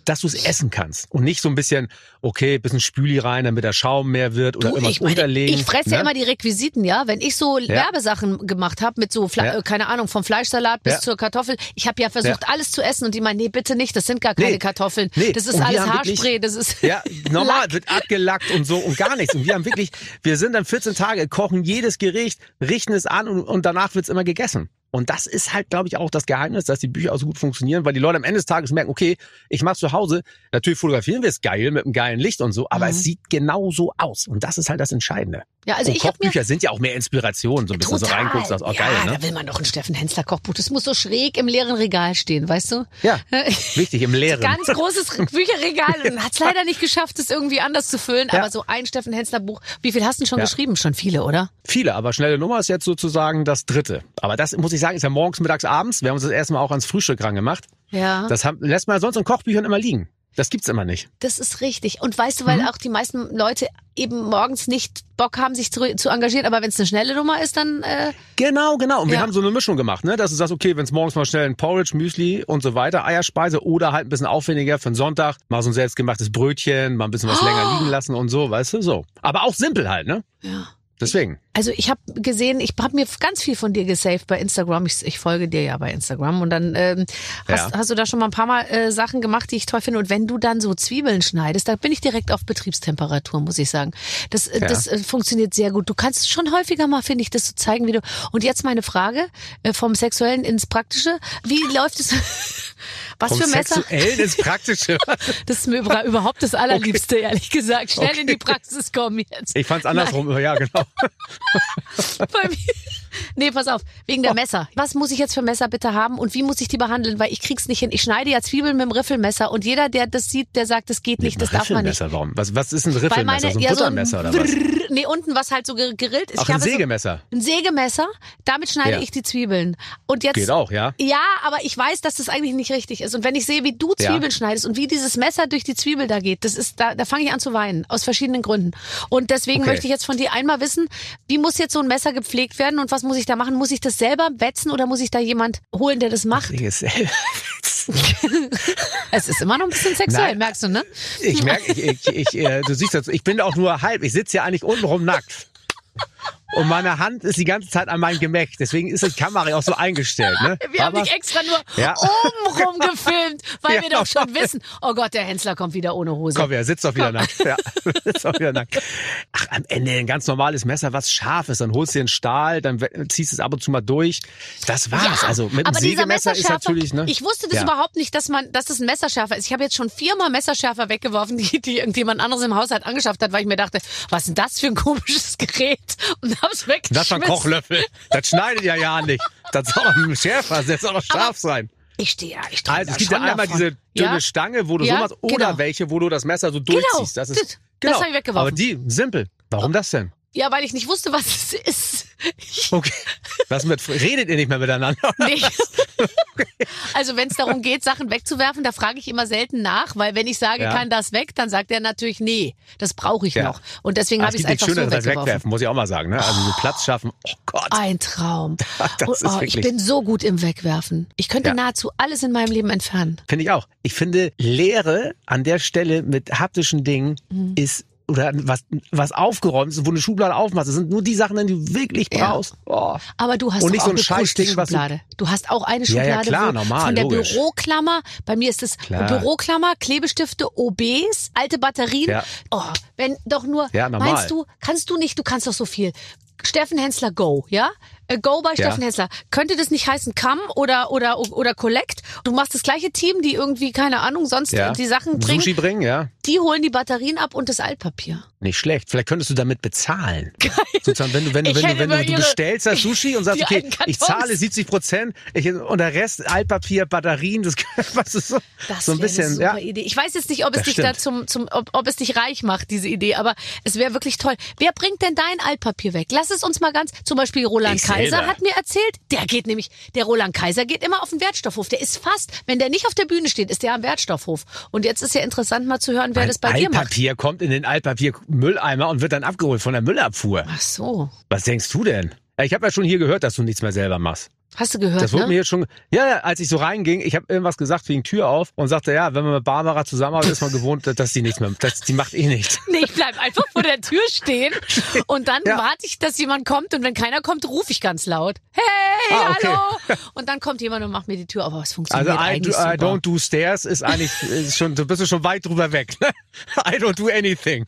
dass du es essen kannst und nicht so ein bisschen, okay, bisschen Spüli rein, damit der Schaum mehr wird oder Du, irgendwas ich meine, unterlegen. ich fresse ne? ja immer die Requisiten, ja. Wenn ich so Ja. Werbesachen gemacht habe mit so, Fle Ja. äh, keine Ahnung, vom Fleischsalat bis Ja. zur Kartoffel. Ich habe ja versucht, Ja. alles zu essen und die meinen, nee, bitte nicht, das sind gar keine Nee. Kartoffeln. Nee. Das ist Und wir alles haben wirklich- Haarspray, das ist Ja, normal, Lack. wird abgelackt und so und gar nichts. Und wir haben wirklich, wir sind dann vierzehn Tage, kochen jedes Gericht, richten es an und, und danach wird's immer gegessen. Und das ist halt, glaube ich, auch das Geheimnis, dass die Bücher auch so gut funktionieren, weil die Leute am Ende des Tages merken, okay, ich mache zu Hause, natürlich fotografieren wir es geil mit einem geilen Licht und so, aber Mhm. es sieht genau so aus. Und das ist halt das Entscheidende. Ja, also und ich habe mir Kochbücher sind ja auch mehr Inspiration, so ein bisschen so total. reinguckst, das ist auch ja, geil, ne? da will man doch ein Steffen Hensler Kochbuch. Das muss so schräg im leeren Regal stehen, weißt du? Ja, wichtig, im Leeren. Ganz großes Bücherregal und hat es leider nicht geschafft, es irgendwie anders zu füllen. Ja. Aber so ein Steffen Hensler Buch. Wie viel hast du denn schon Ja. geschrieben? Schon viele, oder? Viele, aber schnelle Nummer ist jetzt sozusagen das dritte. Aber das, muss ich sagen, ist ja morgens, mittags, abends. Wir haben uns das erste Mal auch ans Frühstück rangemacht. Ja. Das haben, lässt man sonst in Kochbüchern immer liegen. Das gibt's immer nicht. Das ist richtig. Und weißt du, weil Mhm. auch die meisten Leute eben morgens nicht Bock haben, sich zu, zu engagieren, aber wenn es eine schnelle Nummer ist, dann äh, Genau, genau. Und wir Ja. haben so eine Mischung gemacht, ne? Dass du sagst, okay, wenn es morgens mal schnell ein Porridge, Müsli und so weiter, Eierspeise oder halt ein bisschen aufwendiger für den Sonntag, mal so ein selbstgemachtes Brötchen, mal ein bisschen was Oh. länger liegen lassen und so, weißt du, so. Aber auch simpel halt, ne? ja. Deswegen. Also ich habe gesehen, ich habe mir ganz viel von dir gesaved bei Instagram. Ich, ich folge dir ja bei Instagram und dann ähm, hast, Ja. hast du da schon mal ein paar Mal äh, Sachen gemacht, die ich toll finde. Und wenn du dann so Zwiebeln schneidest, da bin ich direkt auf Betriebstemperatur, muss ich sagen. Das, äh, Ja. das äh, funktioniert sehr gut. Du kannst schon häufiger mal, finde ich, das so zeigen, wie du. Und jetzt meine Frage äh, vom Sexuellen ins Praktische: Wie läuft es? Was Vom für Messer? Sexuellen ins Praktische. Das ist mir über- überhaupt das Allerliebste, ehrlich gesagt. Schnell Okay. in die Praxis kommen jetzt. Ich fand's andersrum, ja, genau. Bei mir. Nee, pass auf, wegen der Messer. Was muss ich jetzt für Messer bitte haben und wie muss ich die behandeln? Weil ich krieg's nicht hin. Ich schneide ja Zwiebeln mit dem Riffelmesser und jeder, der das sieht, der sagt, das geht nicht, das darf man nicht. Riffelmesser, warum? Was, was ist ein Weil Riffelmesser? meine, So ein ja, so ein Buttermesser oder was? Brrr, nee, unten was halt so ger- gerillt ist. Ach, Ich ein habe Sägemesser. So ein Sägemesser, damit schneide Ja. ich die Zwiebeln. Und jetzt Geht auch, ja? Ja, aber ich weiß, dass das eigentlich nicht richtig ist. Und wenn ich sehe, wie du Ja. Zwiebeln schneidest und wie dieses Messer durch die Zwiebel da geht, das ist, da, da fange ich an zu weinen. Aus verschiedenen Gründen. Und deswegen Okay. möchte ich jetzt von dir einmal wissen, wie muss jetzt so ein Messer gepflegt werden und was muss ich da machen? Muss ich das selber wetzen oder muss ich da jemand holen, der das macht? Ich ist selber. Es ist immer noch ein bisschen sexuell, Nein. merkst du, ne? Ich merke, ich, ich, ich, äh, du siehst das, ich bin auch nur halb. Ich sitze ja eigentlich untenrum nackt. Und meine Hand ist die ganze Zeit an meinem Gemächt. Deswegen ist die Kamera auch so eingestellt. Ne? Wir haben Aber- dich extra nur Ja. obenrum gefilmt, weil Ja, wir doch schon aber- wissen, oh Gott, der Hensler kommt wieder ohne Hose. Komm, er sitzt doch wieder nackt. Ja, sitzt doch wieder nackt. Ach, am Ende ein ganz normales Messer, was scharf ist. Dann holst du den Stahl, dann we- ziehst du es ab und zu mal durch. Das war's. Ja, also mit dem aber dieser Sägemesser ist Messerschärfer, natürlich, ne? ich wusste das Ja. überhaupt nicht, dass man, dass das ein Messerschärfer ist. Ich habe jetzt schon viermal Messerschärfer weggeworfen, die, die irgendjemand anderes im Haushalt angeschafft hat, weil ich mir dachte, was ist denn das für ein komisches Gerät? Und hab's weggeschmissen. Das war ein Kochlöffel. Das schneidet ja ja nicht. Das soll doch ein schärfer, das soll doch scharf sein. Ich stehe ja, ich träume Also da es gibt ja schon einmal davon. diese dünne Ja? Stange, wo du Ja, so machst, oder genau. welche, wo du das Messer so Genau, durchziehst. Das ist, das- das genau. hab ich weggeworfen. Aber die, simpel. Warum das denn? Ja, weil ich nicht wusste, was es ist. Ich, Okay. Was mit, redet ihr nicht mehr miteinander? nee. Also wenn es darum geht, Sachen wegzuwerfen, da frage ich immer selten nach, weil wenn ich sage, Ja. kann das weg, dann sagt er natürlich, nee, das brauche ich Ja. noch. Und deswegen Ah, habe es ich gibt es nichts einfach so Schöneres als weggeworfen. wegwerfen, muss ich auch mal sagen. Ne? Also so Platz schaffen, oh Gott. Ein Traum. Das oh, ist oh, ich wirklich- bin so gut im Wegwerfen. Ich könnte Ja. nahezu alles in meinem Leben entfernen. Finde ich auch. Ich finde, Leere an der Stelle mit haptischen Dingen Mhm. ist, oder was, was aufgeräumt ist, wo eine Schublade aufmachst, das sind nur die Sachen, die du wirklich Ja. brauchst. Oh. Aber du hast Und doch nicht auch so ein eine Scheißding, was du- Schublade. Du hast auch eine Ja, ja, Schublade klar, wo normal, von der logisch. Büroklammer. Bei mir ist es Klar. Büroklammer, Klebestifte, O Bs, alte Batterien. Ja. Oh, wenn doch nur. Ja, normal. Meinst du, kannst du nicht? Du kannst doch so viel. Steffen Hensler Go, ja? Äh, Go bei Ja. Steffen Hensler. Könnte das nicht heißen Come oder oder oder Collect? Du machst das gleiche Team, die irgendwie keine Ahnung sonst Ja. die Sachen bringen. Sushi bringen, ja. Die holen die Batterien ab und das Altpapier. Nicht schlecht. Vielleicht könntest du damit bezahlen. Sozusagen, wenn du, wenn du, Ich wenn du, hätte wenn du, über du ihre- bestellst das Sushi und sagst, die okay, alten Kartons. ich zahle siebzig Prozent ich, und der Rest Altpapier, Batterien, das was ist so, Das so ein wäre bisschen, eine super ja. Idee. Ich weiß jetzt nicht, ob es Das dich da stimmt. zum, zum ob, ob es dich reich macht, diese Idee, aber es wäre wirklich toll. Wer bringt denn dein Altpapier weg? Lass es uns mal ganz, zum Beispiel Roland Ich Kaiser selber. hat mir erzählt, der geht nämlich, der Roland Kaiser geht immer auf den Wertstoffhof. Der ist fast, wenn der nicht auf der Bühne steht, ist der am Wertstoffhof. Und jetzt ist ja interessant mal zu hören, wer Mein das bei dir macht. Altpapier kommt in den Altpapier-Mülleimer und wird dann abgeholt von der Müllabfuhr. Ach so. Was denkst du denn? Ich habe ja schon hier gehört, dass du nichts mehr selber machst. Hast du gehört, Das wurde ne? mir jetzt schon, ja, ja, als ich so reinging, ich habe irgendwas gesagt wegen Tür auf und sagte, ja, wenn man mit Barbara zusammenarbeitet, ist man gewohnt, dass die nichts mehr, dass die macht eh nichts. Nee, ich bleib einfach vor der Tür stehen und dann Ja. warte ich, dass jemand kommt und wenn keiner kommt, rufe ich ganz laut. Hey, Ah, okay. hallo! Und dann kommt jemand und macht mir die Tür auf, aber es funktioniert Also I, eigentlich do, I super. don't do stairs ist eigentlich, ist schon, du bist ja schon weit drüber weg. I don't do anything.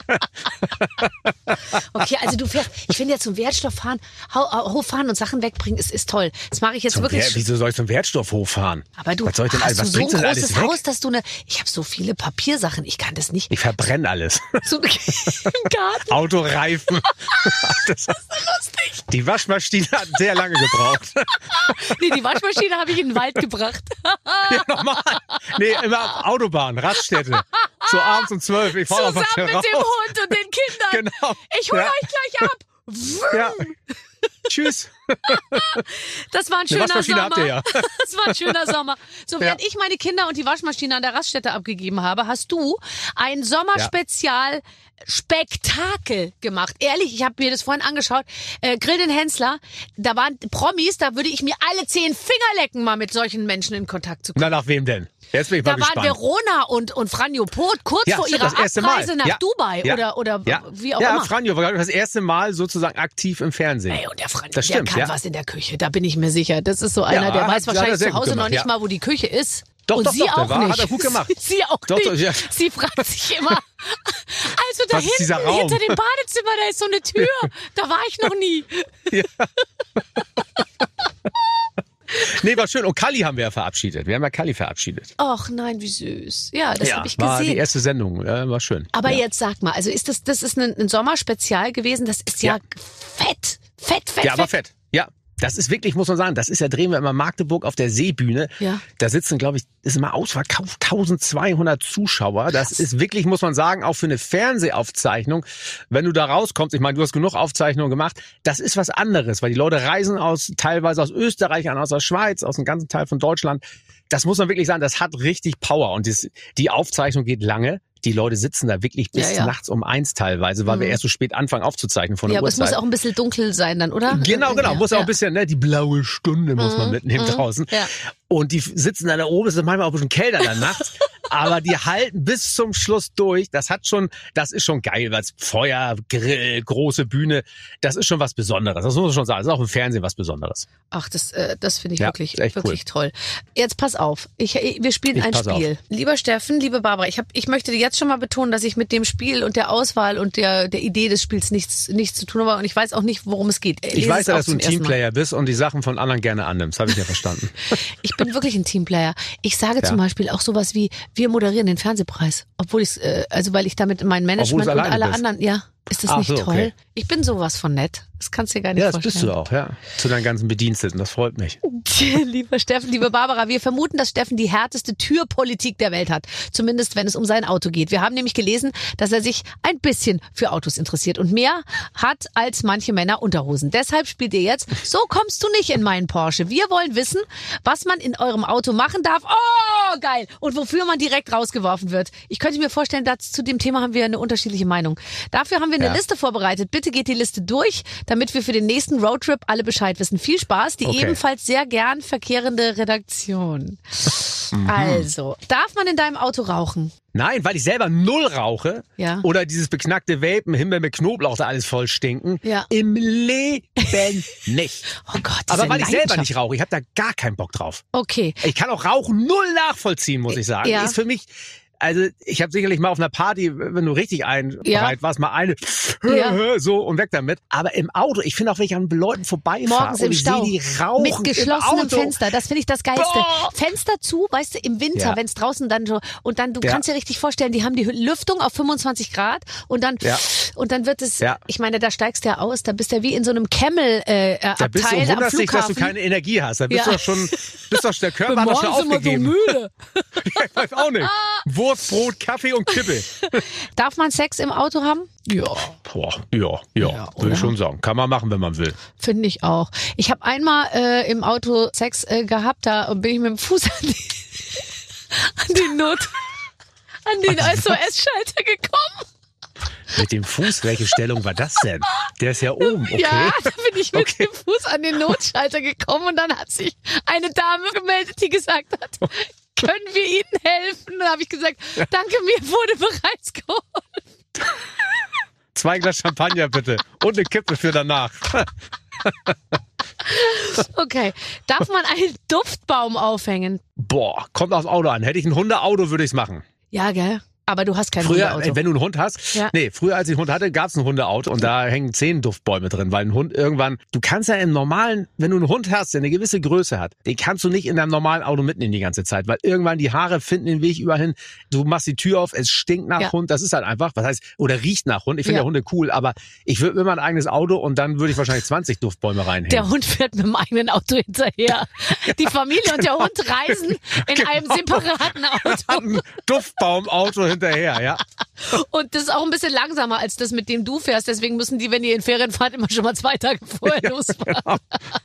Okay, also du fährst, ich finde ja zum Wertstofffahren, hau- hochfahren und Sachen wegbringen, ist, ist toll. Das mache ich jetzt Zum wirklich. Wer, wieso soll ich zum Wertstoffhof fahren? Aber du was soll ich denn hast alles, du was so ein bringst du denn großes alles weg? Haus, dass du eine, ich habe so viele Papiersachen, ich kann das nicht. Ich verbrenne alles. So im Garten. Autoreifen. Das, Das ist so lustig. die Waschmaschine hat sehr lange gebraucht. Nee, die Waschmaschine habe ich in den Wald gebracht. Ja, normal. Nee, immer auf Autobahn, Raststätte. So abends um zwölf. Ich fahre einfach Zusammen schnell mit dem raus. Hund und den Kindern. Genau. Ich hole Ja. euch gleich ab. Ja. Tschüss. Das war ein Eine schöner Waschmaschine Sommer. habt ihr ja. Das war ein schöner Sommer. So, während Ja. ich meine Kinder und die Waschmaschine an der Raststätte abgegeben habe, hast du ein Sommerspezial Spektakel gemacht. Ehrlich, ich habe mir das vorhin angeschaut. Äh, Grill den Hensler, da waren Promis, da würde ich mir alle zehn Finger lecken, mal mit solchen Menschen in Kontakt zu kommen. Na, nach wem denn? Jetzt bin ich Da mal waren gespannt. Verona und, und Franjo Pot kurz Ja, vor stimmt, ihrer das erste Mal. Abreise nach Ja. Dubai Ja. oder, oder ja. wie auch ja, immer. Franjo war das erste Mal sozusagen aktiv im Fernsehen. Ey, und der Franjo, Das der stimmt, kann ja. was in der Küche, da bin ich mir sicher. Das ist so einer, Ja, der hat- weiß hat er wahrscheinlich sehr zu gut Hause noch gemacht, nicht ja. mal, wo die Küche ist. Doch, und doch, sie doch, der auch war- nicht. hat er gut gemacht. Sie auch Doch, nicht. doch, ja. Sie fragt sich immer, also da Was ist dieser hinten, Raum? hinter dem Badezimmer, da ist so eine Tür. Da war ich noch nie. Nee, war schön. Und Kalli haben wir ja verabschiedet. Wir haben ja Kalli verabschiedet. Ach nein, wie süß. Ja, das ja, habe ich war die gesehen. erste Sendung. Ja, war schön. Aber ja. jetzt sag mal, also ist das, das ist ein, ein Sommerspezial gewesen, das ist ja, Ja. fett, fett, fett, Ja, aber fett. fett. Ja. Das ist wirklich, muss man sagen, das ist ja, drehen wir immer Magdeburg auf der Seebühne. Ja. Da sitzen, glaube ich, ist immer ausverkauft, tausendzweihundert Zuschauer. Das ist wirklich, muss man sagen, auch für eine Fernsehaufzeichnung, wenn du da rauskommst, ich meine, du hast genug Aufzeichnungen gemacht, das ist was anderes, weil die Leute reisen aus, teilweise aus Österreich an, aus der Schweiz, aus dem ganzen Teil von Deutschland. Das muss man wirklich sagen, das hat richtig Power und das, die Aufzeichnung geht lange. Die Leute sitzen da wirklich bis Ja, ja. nachts um eins teilweise, weil wir erst so spät anfangen aufzuzeichnen von der Ja, aber es Uhrzeit. muss auch ein bisschen dunkel sein dann, oder? Genau, genau. Ja, Muss auch ja. ein bisschen, ne, die blaue Stunde muss man mitnehmen draußen. Ja. Und die sitzen dann da oben, es ist manchmal auch ein bisschen kälter dann nachts, aber die halten bis zum Schluss durch. Das hat schon, das ist schon geil, weil Feuer, Grill, große Bühne, das ist schon was Besonderes. Das muss man schon sagen. Das ist auch im Fernsehen was Besonderes. Ach, das, äh, das finde ich Ja, wirklich, ist echt wirklich toll. Jetzt pass auf. Ich, ich, wir spielen Ich ein pass Spiel. Lieber Steffen, liebe Barbara, ich, hab, ich möchte dir jetzt schon mal betonen, dass ich mit dem Spiel und der Auswahl und der, der Idee des Spiels nichts, nichts zu tun habe und ich weiß auch nicht, worum es geht. Ich lese weiß es ja, auch dass du ein zum ersten Mal. Teamplayer bist und die Sachen von anderen gerne annimmst. Habe ich ja verstanden. Ich bin wirklich ein Teamplayer. Ich sage Ja. zum Beispiel auch sowas wie, wir moderieren den Fernsehpreis. Obwohl ich äh, also weil ich damit mein Management Obwohl und du alleine alle bist. anderen, ja, ist das Ach nicht so, toll? okay. Ich bin sowas von nett. Das kannst du dir gar nicht Ja, das vorstellen. bist du auch, ja. Zu deinen ganzen Bediensteten. Das freut mich. Lieber Steffen, liebe Barbara, wir vermuten, dass Steffen die härteste Türpolitik der Welt hat. Zumindest, wenn es um sein Auto geht. Wir haben nämlich gelesen, dass er sich ein bisschen für Autos interessiert und mehr hat als manche Männer Unterhosen. Deshalb spielt ihr jetzt, so kommst du nicht in meinen Porsche. Wir wollen wissen, was man in eurem Auto machen darf. Oh, geil. Und wofür man direkt rausgeworfen wird. Ich könnte mir vorstellen, dass zu dem Thema haben wir eine unterschiedliche Meinung. Dafür haben wir eine Ja. Liste vorbereitet. Bitte geht die Liste durch, damit wir für den nächsten Roadtrip alle Bescheid wissen. Viel Spaß. Die Okay. ebenfalls sehr gern verkehrende Redaktion. Also, darf man in deinem Auto rauchen? Nein, weil ich selber null rauche Ja. oder dieses beknackte Vapen, Himbeer mit Knoblauch, da alles voll stinken. Ja. Im Leben nicht. Oh Gott, diese Aber weil ich selber Leidenschaft. nicht rauche, ich habe da gar keinen Bock drauf. Okay. Ich kann auch Rauchen null nachvollziehen, muss ich sagen. Ja. Ist für mich, also ich habe sicherlich mal auf einer Party, wenn du richtig ein Ja. bereit warst, mal eine Ja. so und weg damit. Aber im Auto, ich finde auch, wenn ich an Leuten vorbeifahre Morgens und im ich Stau. sehe die rauchen Mit geschlossenem im Auto. Fenster. Das finde ich das Geilste. Boah. Fenster zu, weißt du, im Winter, Ja. wenn es draußen dann so, und dann, du Ja. kannst dir richtig vorstellen, die haben die Lüftung auf fünfundzwanzig Grad und dann, Ja. und dann wird es, Ja. ich meine, da steigst du ja aus, da bist du ja wie in so einem Camel, äh, Da bist du Abteil und am wunderst dich, dass du Flughafen. keine Energie hast. Da bist Ja. du doch schon, bist doch, der Körper hat doch schon Morgens immer so aufgegeben. müde. Ich weiß auch nicht. Wurst, Brot, Kaffee und Kippe. Darf man Sex im Auto haben? Ja. Boah, ja, ja, Ja, würde ich oder? schon sagen. Kann man machen, wenn man will. Finde ich auch. Ich habe einmal äh, im Auto Sex äh, gehabt, da bin ich mit dem Fuß an die, an die Not, an den S O S-Schalter gekommen. Mit dem Fuß, welche Stellung war das denn? Der ist ja oben, okay. Ja, da bin ich mit Okay. dem Fuß an den Notschalter gekommen und dann hat sich eine Dame gemeldet, die gesagt hat, können wir Ihnen helfen? Dann habe ich gesagt, danke, mir wurde bereits geholfen. Zwei Glas Champagner bitte und eine Kippe für danach. Okay, darf man einen Duftbaum aufhängen? Boah, kommt aufs Auto an. Hätte ich ein Hundeauto, würde ich es machen. Ja, gell? Aber du hast kein Früher, Hundeauto. äh, wenn du einen Hund hast, Ja. nee, früher als ich einen Hund hatte, gab es ein Hundeauto und da hängen zehn Duftbäume drin, weil ein Hund irgendwann, du kannst ja im normalen, wenn du einen Hund hast, der eine gewisse Größe hat, den kannst du nicht in deinem normalen Auto mitnehmen die ganze Zeit, weil irgendwann die Haare finden den Weg überall hin, du machst die Tür auf, es stinkt nach Ja. Hund, das ist halt einfach, was heißt, oder riecht nach Hund, ich finde Ja. ja Hunde cool, aber ich würde mir mal ein eigenes Auto und dann würde ich wahrscheinlich zwanzig Duftbäume reinhängen. Der Hund fährt mit dem eigenen Auto hinterher. Die Familie und der Hund reisen in einem separaten Auto. ein Duftbaumauto hinterher, ja. Und das ist auch ein bisschen langsamer als das, mit dem du fährst. Deswegen müssen die, wenn ihr in Ferien fahrt, immer schon mal zwei Tage vorher losfahren.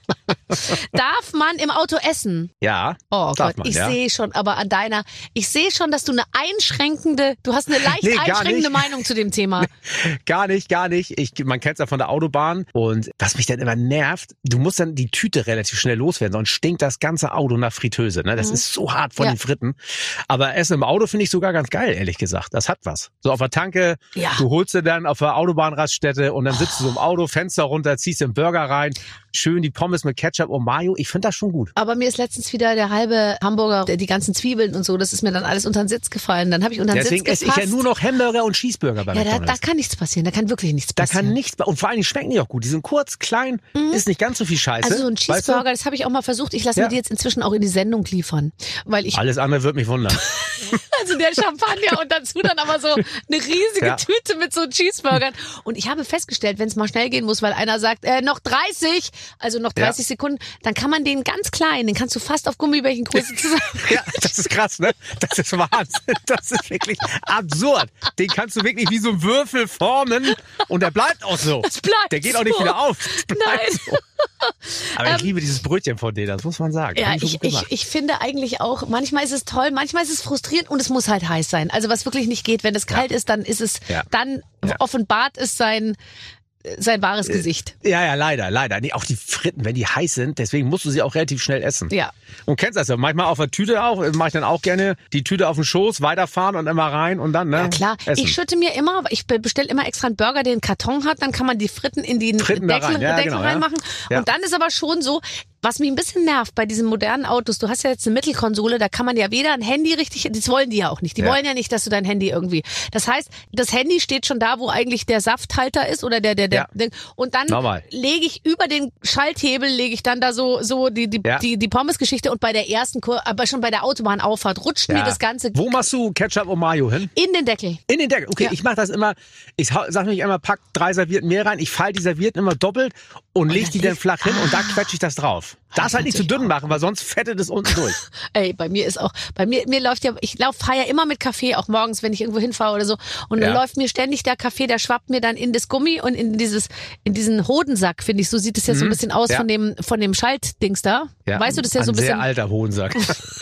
Darf man im Auto essen? Ja, Oh darf Gott, man, ich ja. sehe schon, aber an deiner, ich sehe schon, dass du eine einschränkende, du hast eine leicht Nee, gar einschränkende nicht. Meinung zu dem Thema. Gar nicht, gar nicht. Ich, man kennt es ja von der Autobahn. Und was mich dann immer nervt, du musst dann die Tüte relativ schnell loswerden, sonst stinkt das ganze Auto nach Fritteuse. Ne? Das Mhm. ist so hart von Ja. den Fritten. Aber Essen im Auto finde ich sogar ganz geil, ehrlich gesagt. Das hat was. So auf der Tanke, Ja. du holst dir dann auf der Autobahnraststätte und dann sitzt du so im Auto, Fenster runter, ziehst den Burger rein, schön die Pommes mit Ketchup und Mayo. Ich finde das schon gut. Aber mir ist letztens wieder der halbe Hamburger, die ganzen Zwiebeln und so, das ist mir dann alles unter den Sitz gefallen. Dann habe ich unter den Deswegen Sitz esse ich gefasst. ja nur noch Hamburger und Cheeseburger bei Ja, da, da McDonald's. kann nichts passieren, da kann wirklich nichts Da passieren. kann nichts, und vor allen Dingen schmecken die auch gut. Die sind kurz, klein, ist nicht ganz so viel Scheiße. Also so ein weißt du? Cheeseburger, das habe ich auch mal versucht. Ich lasse Ja. mir die jetzt inzwischen auch in die Sendung liefern. Weil ich, Alles andere wird mich wundern. also der Champagner und dazu dann aber so eine riesige Ja. Tüte mit so Cheeseburgern. Und ich habe festgestellt, wenn es mal schnell gehen muss, weil einer sagt, äh, noch dreißig, also noch dreißig Sekunden, dann kann man den ganz klein, den kannst du fast auf Gummibärchengröße zusammen. Ja, das ist krass, ne? Das ist Wahnsinn. Das ist wirklich absurd. Den kannst du wirklich wie so ein Würfel formen und der bleibt auch so. Das bleibt Der geht auch so. nicht wieder auf. Das bleibt Nein. So. Aber ich liebe dieses Brötchen von denen, das muss man sagen. Ja, Haben die schon ich, gut ich, gemacht. ich finde eigentlich auch, manchmal ist es toll, manchmal ist es frustrierend und es muss halt heiß sein. Also was wirklich nicht geht, wenn es kalt ist, dann ist es, Ja. dann Ja. offenbart es sein, sein wahres Gesicht. Ja, ja, leider, leider. Nee, auch die Fritten, wenn die heiß sind, deswegen musst du sie auch relativ schnell essen. Ja. Und kennst das ja, manchmal auf der Tüte auch, mache ich dann auch gerne die Tüte auf den Schoß, weiterfahren und immer rein und dann, ne? Ja klar, essen. ich schütte mir immer, ich bestelle immer extra einen Burger, der einen Karton hat, dann kann man die Fritten in den Fritten da Deckel, rein, ja, Deckel genau, ja. reinmachen. Ja. Und dann ist aber schon so, was mich ein bisschen nervt bei diesen modernen Autos, du hast ja jetzt eine Mittelkonsole, da kann man ja weder ein Handy richtig, das wollen die ja auch nicht. Die Ja. wollen ja nicht, dass du dein Handy irgendwie. Das heißt, das Handy steht schon da, wo eigentlich der Safthalter ist oder der, der, der, Ja. Ding. Und dann Normal. lege ich über den Schalthebel, lege ich dann da so, so die, die, Ja. die, die Pommesgeschichte und bei der ersten Kur, aber schon bei der Autobahnauffahrt rutscht mir Ja. das Ganze Wo machst du Ketchup und Mayo hin? in den Deckel. In den Deckel. Okay, Ja. ich mache das immer, ich hau- sag mich immer, pack drei Servietten mehr rein, ich falte die Servietten immer doppelt und leg dann die dann liegt- flach hin und da Ah. quetsche ich das drauf. Darfst das halt nicht zu natürlich dünn auch. machen, weil sonst fettet es unten durch. Ey, bei mir ist auch, bei mir, mir läuft ja, ich lauf, fahre ja immer mit Kaffee, auch morgens, wenn ich irgendwo hinfahre oder so. Und dann Ja. läuft mir ständig der Kaffee, der schwappt mir dann in das Gummi und in dieses, in diesen Hodensack, finde ich. So sieht es ja so ein bisschen aus Ja. von dem, von dem Schaltdings da. Weißt du, das ist ja Ein so ein sehr bisschen, alter Hohensack.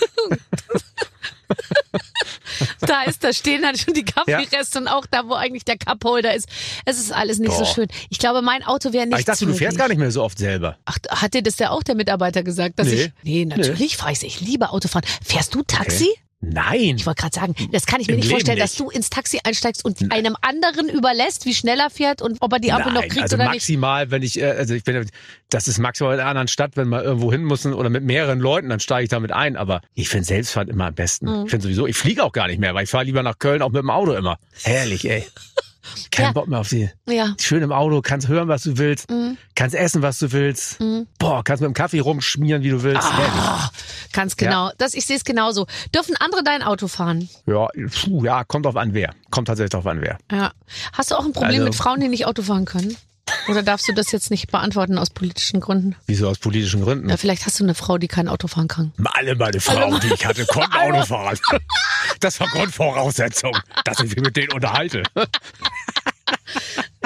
da ist, da stehen dann schon die Kaffeereste und auch da, wo eigentlich der Cupholder ist. Es ist alles nicht so Boah. schön. Ich glaube, mein Auto wäre nicht Aber ich dachte, du fährst gar nicht mehr so oft selber. Ach, hat dir das ja auch der Mitarbeiter gesagt, dass Nee. ich, nee, natürlich fahre ich, ich liebe Autofahren. Fährst du Taxi? Okay. Nein. Ich wollte gerade sagen, das kann ich mir Im nicht Leben vorstellen, nicht. dass du ins Taxi einsteigst und einem anderen überlässt, wie schnell er fährt und ob er die Ampel noch Nein, kriegt also oder nicht. maximal, wenn ich, äh, also ich bin, das ist maximal in einer anderen Stadt, wenn wir irgendwo hin müssen oder mit mehreren Leuten, dann steige ich damit ein. Aber ich finde Selbstfahrt immer am besten. Mhm. Ich finde sowieso, ich fliege auch gar nicht mehr, weil ich fahre lieber nach Köln auch mit dem Auto immer. Herrlich, ey. Kein Ja. Bock mehr auf die. Ja. Schön im Auto, kannst hören, was du willst, Mhm. kannst essen, was du willst. Boah, kannst mit dem Kaffee rumschmieren, wie du willst. Herrlich. Ah, ganz genau. Das, ich sehe es genauso. Dürfen andere dein Auto fahren? Ja, puh, ja, kommt drauf an wer. Kommt tatsächlich drauf an wer. Ja. Hast du auch ein Problem Also- mit Frauen, die nicht Auto fahren können? Oder darfst du das jetzt nicht beantworten aus politischen Gründen? Wieso aus politischen Gründen? Ja, vielleicht hast du eine Frau, die kein Auto fahren kann. Alle meine Frauen, die ich hatte, konnten Auto fahren. Das war Grundvoraussetzung, dass ich mich mit denen unterhalte. Ja,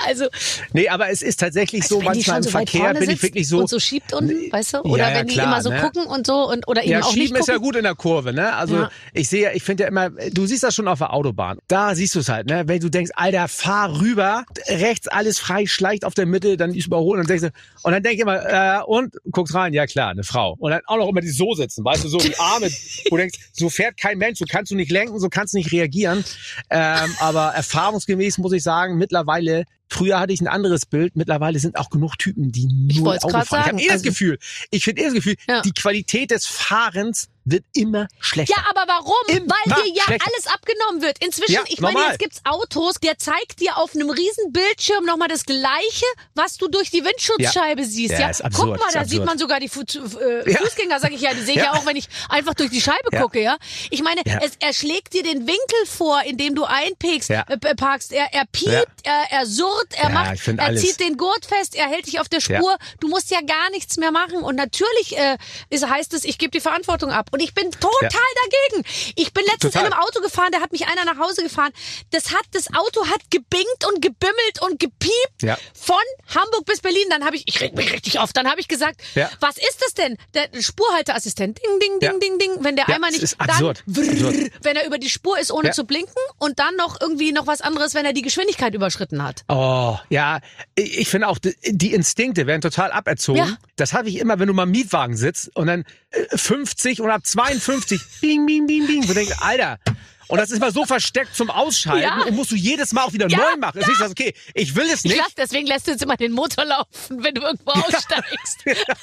Also, nee, aber es ist tatsächlich also so, manchmal im so Verkehr bin ich wirklich so. Und so schiebt unten, weißt du? Oder Ja, ja, wenn die klar, immer so ne? gucken und so und oder eben Ja, auch schieben nicht gucken. ist ja gut in der Kurve, ne? Also Ja. ich sehe, ich finde ja immer, du siehst das schon auf der Autobahn. Da siehst du es halt, ne? Wenn du denkst, Alter, fahr rüber, rechts alles frei, schleicht auf der Mitte, dann ist überholen und denkst du, und dann denk ich immer, äh, und guckst rein, ja klar, eine Frau. Und dann auch noch immer die so sitzen, weißt du, so die Arme, wo du denkst, so fährt kein Mensch, so kannst du nicht lenken, so kannst du nicht reagieren. Ähm, aber erfahrungsgemäß muss ich sagen, mittlerweile, früher hatte ich ein anderes Bild, mittlerweile sind auch genug Typen, die Ich nur wollt's Auto grad fahren. sagen, Ich habe eh also- das Gefühl, ich finde eh das Gefühl, Ja. die Qualität des Fahrens wird immer schlechter. Ja, aber warum? Immer Weil dir ja schlechter. alles abgenommen wird. Inzwischen, Ja, ich meine, normal. jetzt gibt's Autos, der zeigt dir auf einem riesen Bildschirm nochmal das Gleiche, was du durch die Windschutzscheibe siehst. Ja, Ja, ist absurd, guck mal, ist da absurd. sieht man sogar die Fu äh, Ja. Fußgänger, sag ich ja, die sehe ich ja. Ja. auch, wenn ich einfach durch die Scheibe Ja. gucke, ja. Ich meine, Ja. es, er schlägt dir den Winkel vor, in dem du einpickst, Ja. äh, parkst. Er, er piept, Ja. er, er surrt, er Ja, macht, ich find er alles. zieht den Gurt fest, er hält dich auf der Spur. Du musst ja gar nichts mehr machen. Und natürlich äh, ist, heißt es, ich gebe die Verantwortung ab. Und ich bin total Ja. dagegen. Ich bin letztens Total. in einem Auto gefahren, da hat mich einer nach Hause gefahren. Das hat, das Auto hat gebingt und gebimmelt und gepiept Ja. von Hamburg bis Berlin. Dann habe ich, ich reg mich richtig auf, dann habe ich gesagt, Ja. was ist das denn? Der Spurhalteassistent, ding, ding, ding, Ja. ding, ding. Wenn der Ja, einmal es nicht, ist absurd. dann, vrrr, Absurd. wenn er über die Spur ist, ohne Ja. zu blinken und dann noch irgendwie noch was anderes, wenn er die Geschwindigkeit überschritten hat. Oh, ja, ich ich finde auch, die- die Instinkte werden total aberzogen. Ja. Das habe ich immer, wenn du mal im Mietwagen sitzt und dann äh, fünfzig und ab zweiundfünfzig, bing, bing, bing, bing, wo du denkst, Alter, und das ist mal so versteckt zum Ausschalten Ja. und musst du jedes Mal auch wieder Ja, neu machen. Es ist okay, ich will es Ich nicht. lass, deswegen lässt du jetzt immer den Motor laufen, wenn du irgendwo aussteigst.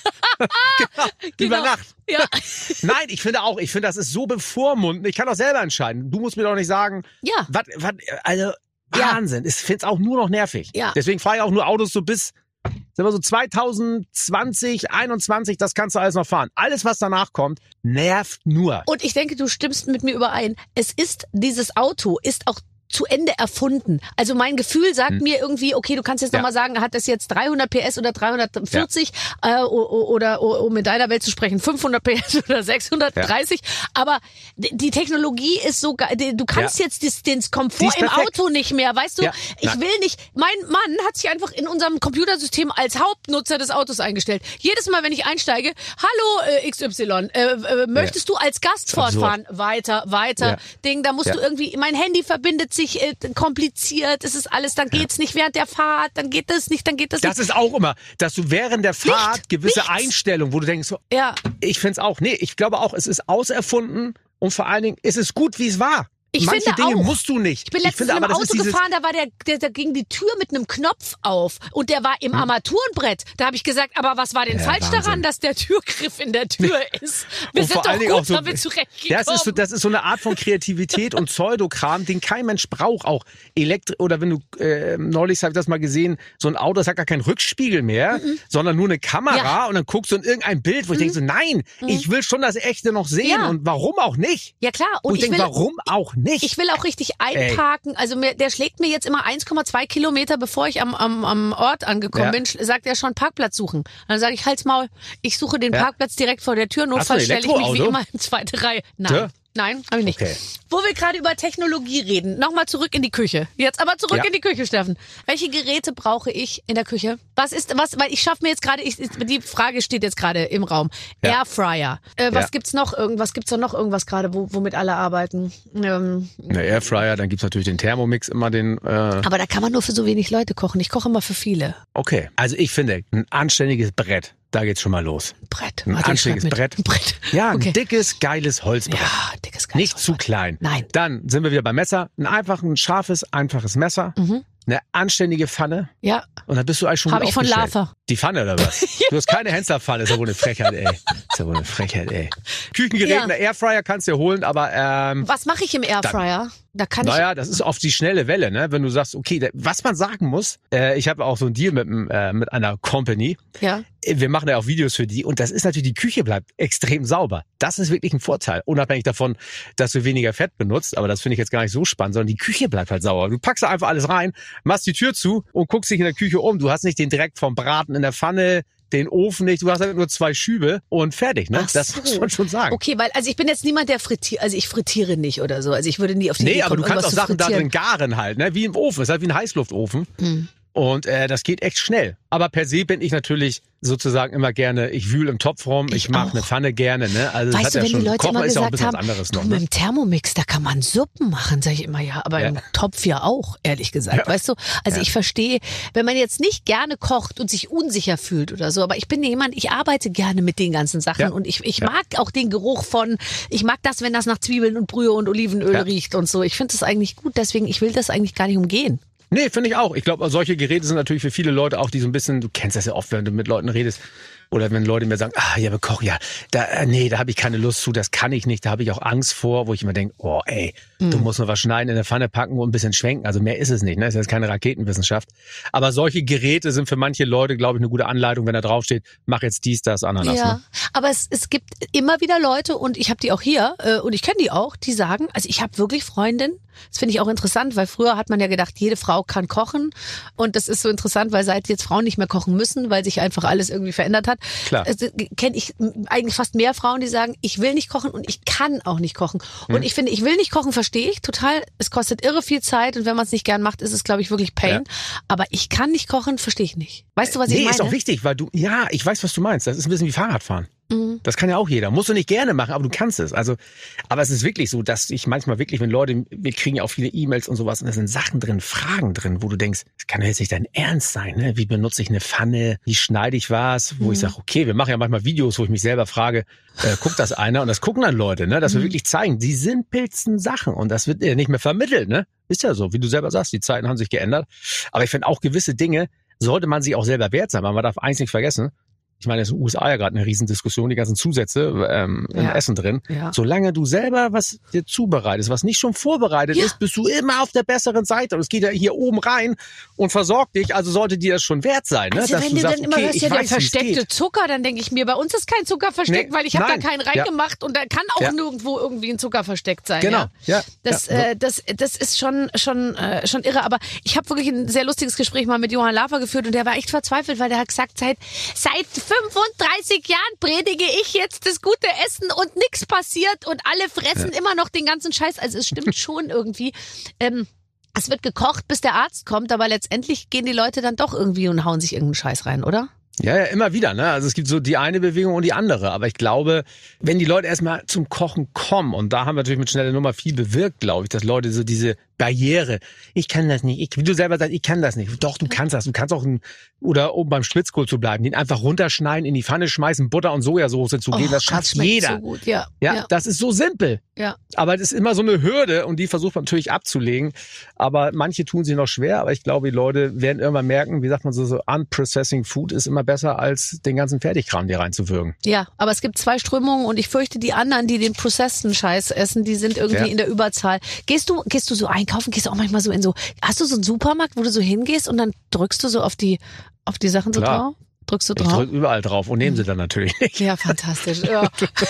Über Nacht. Ja. Nein, ich finde auch, ich finde, das ist so bevormundend. Ich kann auch selber entscheiden. Du musst mir doch nicht sagen, Ja. was, was, also Ja. Wahnsinn. Ich finde es auch nur noch nervig. Ja. Deswegen fahre ich auch nur Autos so bis, sagen wir so zwanzig zwanzig, einundzwanzig, das kannst du alles noch fahren. Alles, was danach kommt, nervt nur. Und ich denke, du stimmst mit mir überein. Es ist, dieses Auto ist auch zu Ende erfunden. Also mein Gefühl sagt mir irgendwie, okay, du kannst jetzt Hm. Ja. nochmal sagen, hat das jetzt dreihundert P S oder dreihundertvierzig äh, o- o- oder o- um in deiner Welt zu sprechen, fünfhundert P S oder sechshundertdreißig. Aber d- die Technologie ist so geil. Du kannst Ja. jetzt dis- den Die Komfort ist im perfekt. Auto nicht mehr, weißt du? Ja. Ich Nein. will nicht, mein Mann hat sich einfach in unserem Computersystem als Hauptnutzer des Autos eingestellt. Jedes Mal, wenn ich einsteige, hallo äh, X Y, äh, äh, möchtest du als Gast ist absurd. fortfahren? Weiter, weiter. Ja. Ding, da musst Ja. du irgendwie, mein Handy verbindet sich äh, kompliziert, es ist alles, dann geht's nicht während der Fahrt, dann geht das nicht, dann geht das, Das nicht. ist auch immer, dass du während der Fahrt Nichts, gewisse nichts. Einstellungen, wo du denkst, so, Ja, ich find's auch, nee, ich glaube auch, es ist auserfunden und vor allen Dingen, es ist gut, wie es war. Ich Manche finde Dinge auch. musst du nicht. ich bin letztens finde in einem aber, das Auto ist dieses, gefahren, da war der, der, da ging die Tür mit einem Knopf auf und der war im Armaturenbrett. Da habe ich gesagt, aber was war denn Ja, falsch Wahnsinn. daran, dass der Türgriff in der Tür ist? Wir Und sind vor doch allen Dingen gut auch so- damit zurechtgekommen. Das ist, so, das ist so eine Art von Kreativität und Pseudokram, den kein Mensch braucht. Auch Elektri oder wenn du, äh, neulich habe ich das mal gesehen, so ein Auto, das hat gar keinen Rückspiegel mehr, sondern nur eine Kamera Ja. und dann guckst du in irgendein Bild, wo ich denke so, nein, ich will schon das Echte noch sehen Ja. und warum auch nicht? Ja klar, Und und ich ich denke, will, warum auch nicht? ich will auch richtig einparken. Also mir, der schlägt mir jetzt immer eins Komma zwei Kilometer, bevor ich am, am, am Ort angekommen Ja. bin, sch- sagt er schon Parkplatz suchen. Dann sage ich, halt's Maul, ich suche den Ja. Parkplatz direkt vor der Tür. Hast du Notfalls ein stelle ich mich wie Elektroauto? immer in zweite Reihe. Nein. Ja. Nein, habe ich nicht. Okay. Wo wir gerade über Technologie reden, nochmal zurück in die Küche. Jetzt aber zurück Ja. in die Küche, Steffen. Welche Geräte brauche ich in der Küche? Was ist, was, weil ich schaffe mir jetzt gerade, ich, die Frage steht jetzt gerade im Raum. Ja. Airfryer. Äh, was Ja. gibt's noch? Irgendwas gibt's da noch irgendwas gerade, wo, womit alle arbeiten? Ähm, Eine Airfryer, dann gibt's natürlich den Thermomix, immer den, äh, aber da kann man nur für so wenig Leute kochen. Ich koche immer für viele. okay. Also ich finde, ein anständiges Brett, da geht's schon mal los. Brett. Ein Warte, ich anständiges schreib mit. Brett. Ein Brett. Ja, ein Okay. dickes, geiles Holzbrett. Ja, dickes Geil. Nicht zu klein. Nein. Dann sind wir wieder beim Messer. Ein einfach, ein scharfes, einfaches Messer. Mhm. Eine anständige Pfanne. Ja, Und dann bist du eigentlich schon habe gut ich von aufgestellt. Lava. Die Pfanne oder was? Du hast keine Henslerpfanne. Ist ja wohl eine Frechheit, ey. Ist ja wohl eine Frechheit, ey. Küchengerät, Ja. eine Airfryer kannst du dir holen, aber ähm, Was mache ich im Airfryer? Da kann ich. naja, das ist auf die schnelle Welle, ne? Wenn du sagst, okay, da- was man sagen muss, äh, ich habe auch so einen Deal mit, einem, äh, mit einer Company. Ja. Wir machen ja auch Videos für die und das ist natürlich, die Küche bleibt extrem sauber. Das ist wirklich ein Vorteil. Unabhängig davon, dass du weniger Fett benutzt, aber das finde ich jetzt gar nicht so spannend, sondern die Küche bleibt halt sauber. Du packst da einfach alles rein, machst die Tür zu und guckst dich in der Küche um. Du hast nicht den Dreck vom Braten in der Pfanne, den Ofen nicht, du hast halt nur zwei Schübe und fertig, ne? Ach Das so. muss man schon sagen. Okay, weil, also ich bin jetzt niemand, der frittiert, also ich frittiere nicht oder so. Also ich würde nie auf die Nee, Idee aber kommen, du kannst auch irgendwas zu Sachen da frittieren. drin garen halt, ne? Wie im Ofen. Ist halt wie ein Heißluftofen. Hm. Und äh, das geht echt schnell. Aber per se bin ich natürlich sozusagen immer gerne, ich wühle im Topf rum, ich, ich mache eine Pfanne gerne. Ne? Also das weißt hat du, ja wenn schon, die Leute Kochen immer ist ja auch ein gesagt bisschen haben, was anderes du, noch. mit Ne? dem Thermomix, da kann man Suppen machen, sage ich immer, ja, aber Ja. im Topf ja auch, ehrlich gesagt. Ja. Weißt du, also Ja. ich verstehe, wenn man jetzt nicht gerne kocht und sich unsicher fühlt oder so, aber ich bin jemand, ich arbeite gerne mit den ganzen Sachen Ja. und ich, ich Ja. mag auch den Geruch von, ich mag das, wenn das nach Zwiebeln und Brühe und Olivenöl Ja. riecht und so. Ich finde das eigentlich gut, deswegen, ich will das eigentlich gar nicht umgehen. Nee, finde ich auch. Ich glaube, solche Geräte sind natürlich für viele Leute auch, die so ein bisschen, du kennst das ja oft, wenn du mit Leuten redest, oder wenn Leute mir sagen, ah, ja, aber Koch, ja, da, äh, nee, da habe ich keine Lust zu, das kann ich nicht, da habe ich auch Angst vor, wo ich immer denke, oh, ey, Mhm. du musst nur was schneiden, in der Pfanne packen und ein bisschen schwenken. Also mehr ist es nicht, ne? Das ist jetzt keine Raketenwissenschaft. Aber solche Geräte sind für manche Leute, glaube ich, eine gute Anleitung, wenn da draufsteht, mach jetzt dies, das, Ananas. Ja, Ne? aber es, es gibt immer wieder Leute und ich habe die auch hier äh, und ich kenne die auch, die sagen, also ich habe wirklich Freundinnen, das finde ich auch interessant, weil früher hat man ja gedacht, jede Frau kann kochen und das ist so interessant, weil seit jetzt Frauen nicht mehr kochen müssen, weil sich einfach alles irgendwie verändert hat, Klar. also, kenne ich eigentlich fast mehr Frauen, die sagen, ich will nicht kochen und ich kann auch nicht kochen. Und Hm. ich finde, ich will nicht kochen, verstehe ich total, es kostet irre viel Zeit und wenn man es nicht gern macht, ist es, glaube ich, wirklich Pain. Ja. Aber ich kann nicht kochen, verstehe ich nicht. Weißt du, was ich Nee, meine? ist auch wichtig, weil du, ja, ich weiß, was du meinst. Das ist ein bisschen wie Fahrradfahren. Mhm. Das kann ja auch jeder. Musst du nicht gerne machen, aber du kannst es. Also, aber es ist wirklich so, dass ich manchmal wirklich, wenn Leute, wir kriegen ja auch viele E-Mails und sowas, und da sind Sachen drin, Fragen drin, wo du denkst, das kann doch jetzt nicht dein Ernst sein, ne? Wie benutze ich eine Pfanne? Wie schneide ich was? Wo Mhm. ich sage, okay, wir machen ja manchmal Videos, wo ich mich selber frage, äh, guckt das einer? Und das gucken dann Leute, ne? Dass wir Mhm. wirklich zeigen, die simpelsten Sachen. Und das wird ja nicht mehr vermittelt, ne? Ist ja so, wie du selber sagst, die Zeiten haben sich geändert. Aber ich finde auch gewisse Dinge sollte man sich auch selber wert sein. Man darf eins nicht vergessen. Ich meine, es ist in den U S A ja gerade eine Riesendiskussion, die ganzen Zusätze ähm, im Ja. Essen drin. Ja. Solange du selber was dir zubereitest, was nicht schon vorbereitet Ja. ist, bist du immer auf der besseren Seite. Und es geht ja hier oben rein und versorgt dich. Also sollte dir das schon wert sein. Ne? Also Dass wenn du du sagst, dann immer okay, hörst, ich ja, der weiß, wie es versteckte geht. Zucker, dann denke ich mir, bei uns ist kein Zucker versteckt, Nee, weil ich habe da nein. keinen Ja. reingemacht und da kann auch Ja. nirgendwo irgendwie ein Zucker versteckt sein. Genau. Ja. Ja. Das, ja. äh, das, das ist schon, schon, äh, schon irre. Aber ich habe wirklich ein sehr lustiges Gespräch mal mit Johann Lafer geführt und der war echt verzweifelt, weil der hat gesagt, seit, seit fünfunddreißig Jahren predige ich jetzt das gute Essen und nichts passiert und alle fressen Ja. immer noch den ganzen Scheiß. Also es stimmt schon irgendwie. Ähm, es wird gekocht, bis der Arzt kommt, aber letztendlich gehen die Leute dann doch irgendwie und hauen sich irgendeinen Scheiß rein, oder? Ja, ja, immer wieder, ne? Also es gibt so die eine Bewegung und die andere. Aber ich glaube, wenn die Leute erstmal zum Kochen kommen, und da haben wir natürlich mit Schnelle Nummer viel bewirkt, glaube ich, dass Leute so diese Barriere, ich kann das nicht, ich, wie du selber sagst, ich kann das nicht. Doch, du kannst das. Du kannst auch, ein, oder um beim Spitzkohl zu bleiben, den einfach runterschneiden, in die Pfanne schmeißen, Butter und Sojasauce zu geben, das Gott, schafft schmeckt jeder. So gut. Ja, Ja, ja, das ist so simpel. ja. Aber das ist immer so eine Hürde und die versucht man natürlich abzulegen. Aber manche tun sie noch schwer. Aber ich glaube, die Leute werden irgendwann merken, wie sagt man so, so Unprocessing Food ist immer besser, als den ganzen Fertigkram hier reinzuwürgen. Ja, aber es gibt zwei Strömungen und ich fürchte, die anderen, die den processeden Scheiß essen, die sind irgendwie Ja. in der Überzahl. Gehst du, gehst du so einkaufen? Gehst du auch manchmal so in so, hast du so einen Supermarkt, wo du so hingehst und dann drückst du so auf die, auf die Sachen so Klar. drauf? Drückst du Ich drauf? drücke überall drauf und nehmen sie dann natürlich nicht. Ja, fantastisch. Ja.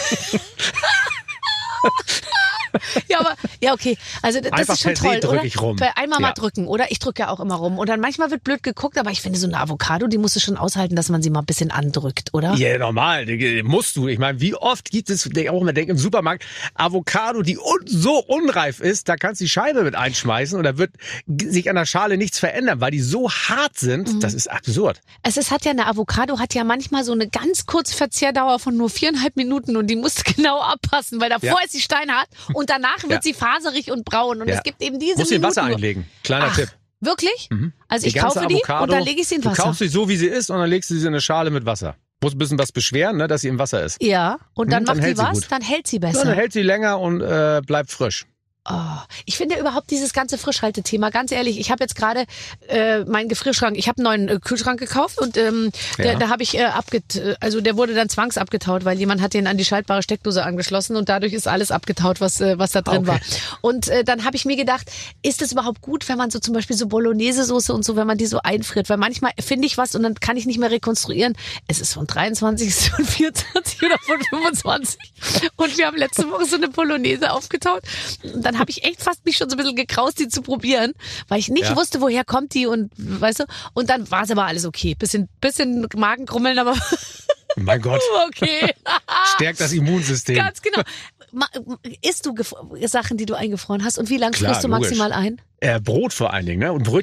Ja, aber, ja, okay. Also, das Einfach ist schon per se toll, drück oder? ich rum. Per- Einmal mal Ja. drücken, oder? Ich drücke ja auch immer rum. Und dann manchmal wird blöd geguckt, aber ich finde, so eine Avocado, die musst du schon aushalten, dass man sie mal ein bisschen andrückt, oder? Ja, normal, die- musst du. Ich meine, wie oft gibt es, ich auch immer denke, im Supermarkt, Avocado, die un so unreif ist, da kannst du die Scheibe mit einschmeißen und da wird g- sich an der Schale nichts verändern, weil die so hart sind, Mhm. das ist absurd. Es ist, hat ja eine Avocado, hat ja manchmal so eine ganz kurze Verzehrdauer von nur viereinhalb Minuten und die musst du genau abpassen, weil davor Ja. ist sie steinhart und danach wird Ja. sie faserig und braun und Ja. es gibt eben diese Musst du in Minuten Wasser nur. einlegen. Kleiner Ach, Tipp. Wirklich? Mhm. Also Die ich ganze kaufe die Avocado, und dann lege ich sie in Du Wasser. kaufst sie so, wie sie ist und dann legst du sie in eine Schale mit Wasser. Muss ein bisschen was beschweren, ne, dass sie im Wasser ist. Ja, und dann Hm, dann macht hält die sie was, gut. dann hält sie Ja, besser. dann hält sie länger und äh, bleibt frisch. Oh, ich finde überhaupt dieses ganze Frischhaltethema, ganz ehrlich, ich habe jetzt gerade äh, meinen Gefrierschrank, ich habe einen neuen äh, Kühlschrank gekauft und ähm, Ja. der, da habe ich äh, abget, äh, also der wurde dann zwangsabgetaut, weil jemand hat den an die schaltbare Steckdose angeschlossen und dadurch ist alles abgetaut, was äh, was da drin Okay. war. Und äh, dann habe ich mir gedacht, ist es überhaupt gut, wenn man so zum Beispiel so Bolognese-Soße und so, wenn man die so einfriert, weil manchmal finde ich was und dann kann ich nicht mehr rekonstruieren. Es ist von dreiundzwanzig, von vierundzwanzig oder von fünfundzwanzig und wir haben letzte Woche so eine Bolognese aufgetaut und dann habe ich echt fast mich schon so ein bisschen gekraust, die zu probieren, weil ich nicht Ja. wusste, woher kommt die und weißt du, und dann war es aber alles okay. Bisschen, bisschen Magenkrummeln, aber Mein Gott, okay. stärkt das Immunsystem. Ganz genau. Ma- Isst du gef- Sachen, die du eingefroren hast und wie lange Klar, frisst du logisch. maximal ein? Äh, Brot vor allen Dingen, ne? Und Brötchen.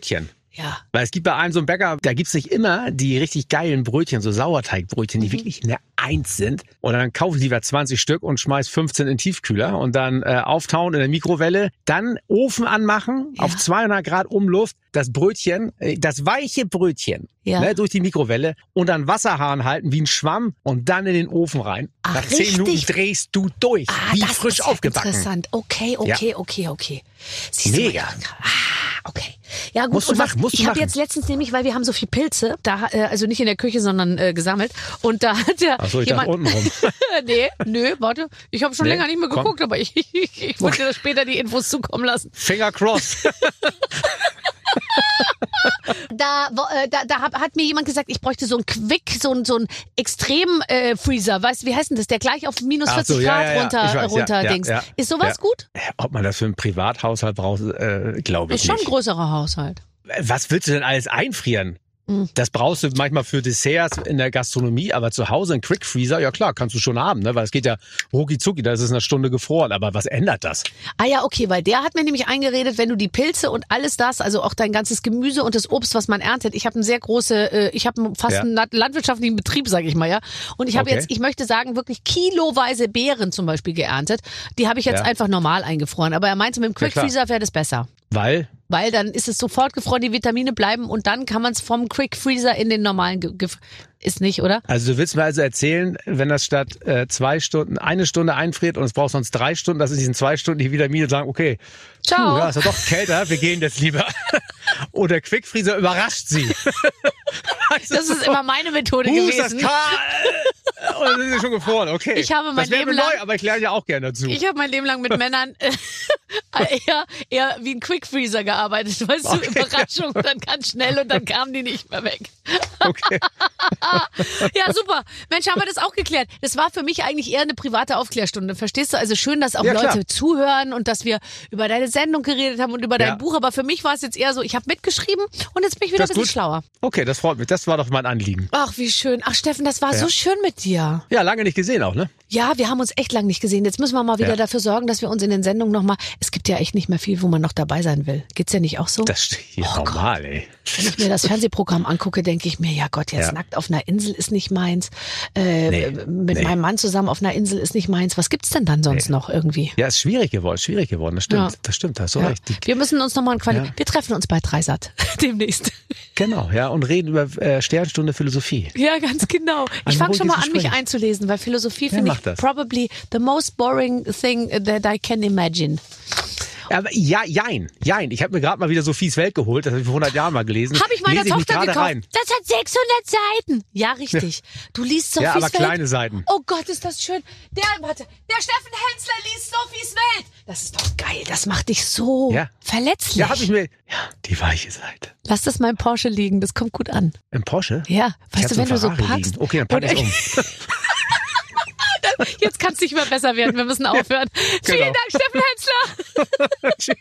Ja. Weil es gibt bei einem so einen Bäcker, da gibt's nicht immer die richtig geilen Brötchen, so Sauerteigbrötchen, die mhm. wirklich eine Eins sind. Und dann kaufe ich lieber zwanzig Stück und schmeiß fünfzehn in den Tiefkühler und dann äh, auftauen in der Mikrowelle, dann Ofen anmachen, ja. auf zweihundert Grad Umluft, das Brötchen, äh, das weiche Brötchen ja. ne, durch die Mikrowelle und dann Wasserhahn halten wie ein Schwamm und dann in den Ofen rein. Ach, Nach zehn richtig? Minuten drehst du durch, ah, wie das frisch ist aufgebacken. Interessant. Okay, okay, ja. okay, okay. Siehst Mega. Du, ah, okay. Ja gut, musst du und was, machen, musst ich du habe jetzt letztens nämlich, weil wir haben so viel Pilze, da äh, also nicht in der Küche, sondern äh, gesammelt und da hat der Ach so, ich jemand dachte unten rum. nee, nö, warte, ich habe schon nee, länger nicht mehr komm. geguckt, aber ich, ich, ich wollte dir später die Infos zukommen lassen. Finger cross. Da, wo, äh, da, da hat, hat mir jemand gesagt, ich bräuchte so einen Quick, so einen so einen Extrem-Freezer. Äh, weißt du, wie heißt denn das? Der gleich auf minus vierzig so, ja, Grad ja, ja. runter, weiß, runter ja, Dings. ja, ja. Ist sowas ja. gut? Ob man das für einen Privathaushalt braucht, äh, glaube ich Ist schon nicht. ein größerer Haushalt. Was willst du denn alles einfrieren? Das brauchst du manchmal für Desserts in der Gastronomie, aber zu Hause ein Quick Freezer, ja klar, kannst du schon haben, ne? Weil es geht ja rucki zucki, da ist es eine Stunde gefroren. Aber was ändert das? Ah ja, okay, weil der hat mir nämlich eingeredet, wenn du die Pilze und alles das, also auch dein ganzes Gemüse und das Obst, was man erntet, ich habe eine sehr große, äh, ich habe fast ja. einen landwirtschaftlichen Betrieb, sage ich mal, ja. Und ich habe okay. jetzt, ich möchte sagen, wirklich kiloweise Beeren zum Beispiel geerntet. Die habe ich jetzt ja. einfach normal eingefroren. Aber er meinte, mit dem Quick ja, Freezer wäre das besser. Weil? Weil dann ist es sofort gefroren, die Vitamine bleiben und dann kann man es vom Quick Freezer in den normalen Ge- Ge- ist nicht, oder? Also du willst mir also erzählen, wenn das statt äh, zwei Stunden eine Stunde einfriert und es braucht sonst drei Stunden, dass in diesen zwei Stunden die Vitamine sagen, okay, ciao. Puh, ja, ist ja doch kälter, wir gehen jetzt lieber. Oder Quick Freezer überrascht sie. Weißt das ist so? Immer meine Methode uh, gewesen. Ist das kalt? Und dann sind sie schon gefroren, okay. Ich habe mein das wäre Leben neu, lang, aber ich lerne ja auch gerne dazu. Ich habe mein Leben lang mit Männern eher, eher wie ein Quick Freezer gearbeitet, weißt okay. du, Überraschung, dann ganz schnell und dann kamen die nicht mehr weg. Okay. Ja, super. Mensch, haben wir das auch geklärt. Das war für mich eigentlich eher eine private Aufklärstunde, verstehst du? Also schön, dass auch ja, Leute klar. zuhören und dass wir über deine Sendung geredet haben und über dein ja. Buch, aber für mich war es jetzt eher so, ich habe mitgeschrieben und jetzt bin ich wieder das ein bisschen gut. schlauer. Okay, das freut mich. Das war doch mein Anliegen. Ach, wie schön. Ach, Steffen, das war ja. so schön mit dir. Ja, lange nicht gesehen auch, ne? Ja, wir haben uns echt lange nicht gesehen. Jetzt müssen wir mal wieder ja. dafür sorgen, dass wir uns in den Sendungen nochmal... Es gibt ja echt nicht mehr viel, wo man noch dabei sein will. Geht's ja nicht auch so? Das steht hier oh normal, Gott. ey. Wenn ich mir das Fernsehprogramm angucke, denke ich mir, ja Gott, jetzt ja. nackt auf einer Insel ist nicht meins. Äh, nee. Mit nee. meinem Mann zusammen auf einer Insel ist nicht meins. Was gibt's denn dann sonst nee. noch irgendwie? Ja, ist schwierig geworden, schwierig geworden. Das stimmt, ja. das stimmt, hast du ja. recht. Die, wir müssen uns nochmal ein Quali... Ja. Wir treffen uns bei Dreisat demnächst. Genau, ja, und reden über äh, Sternstunde Philosophie. Ja, ganz genau. Ich fange schon mal an, mich Gespräch. einzulesen, weil Philosophie ja, finde ich das. probably the most boring thing that I can imagine. Aber ja, jein, jein. Ich habe mir gerade mal wieder Sophies Welt geholt, das habe ich vor hundert Jahren mal gelesen. Habe ich meiner Lese ich Tochter mich gekauft. rein. Das hat sechshundert Seiten. Ja, richtig. Du liest Sophies Ja, aber Welt. kleine Seiten. Oh Gott, ist das schön. Der, warte, der Steffen Hensler liest Sophies Welt. Das ist doch geil. Das macht dich so ja. verletzlich. Ja, habe ich mir... Ja, die weiche Seite. Lass das mal im Porsche liegen. Das kommt gut an. Im Porsche? Ja. Ich Weißt du, wenn so du so Ferrari packst... Liegen. Okay, dann pack ich um. Jetzt kann es nicht mehr besser werden. Wir müssen aufhören. Ja, genau. Vielen Dank, Steffen Hensler.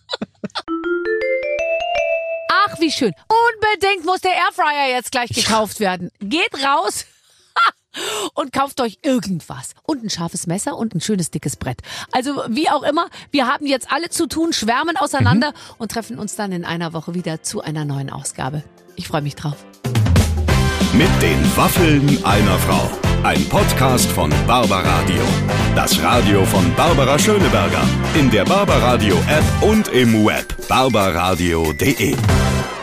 Ach, wie schön. Unbedingt muss der Airfryer jetzt gleich gekauft werden. Geht raus und kauft euch irgendwas. Und ein scharfes Messer und ein schönes dickes Brett. Also wie auch immer, wir haben jetzt alle zu tun, schwärmen auseinander mhm. und treffen uns dann in einer Woche wieder zu einer neuen Ausgabe. Ich freue mich drauf. Mit den Waffeln einer Frau. Ein Podcast von Barbaradio. Das Radio von Barbara Schöneberger. In der Barbaradio App und im Web barbaradio punkt de.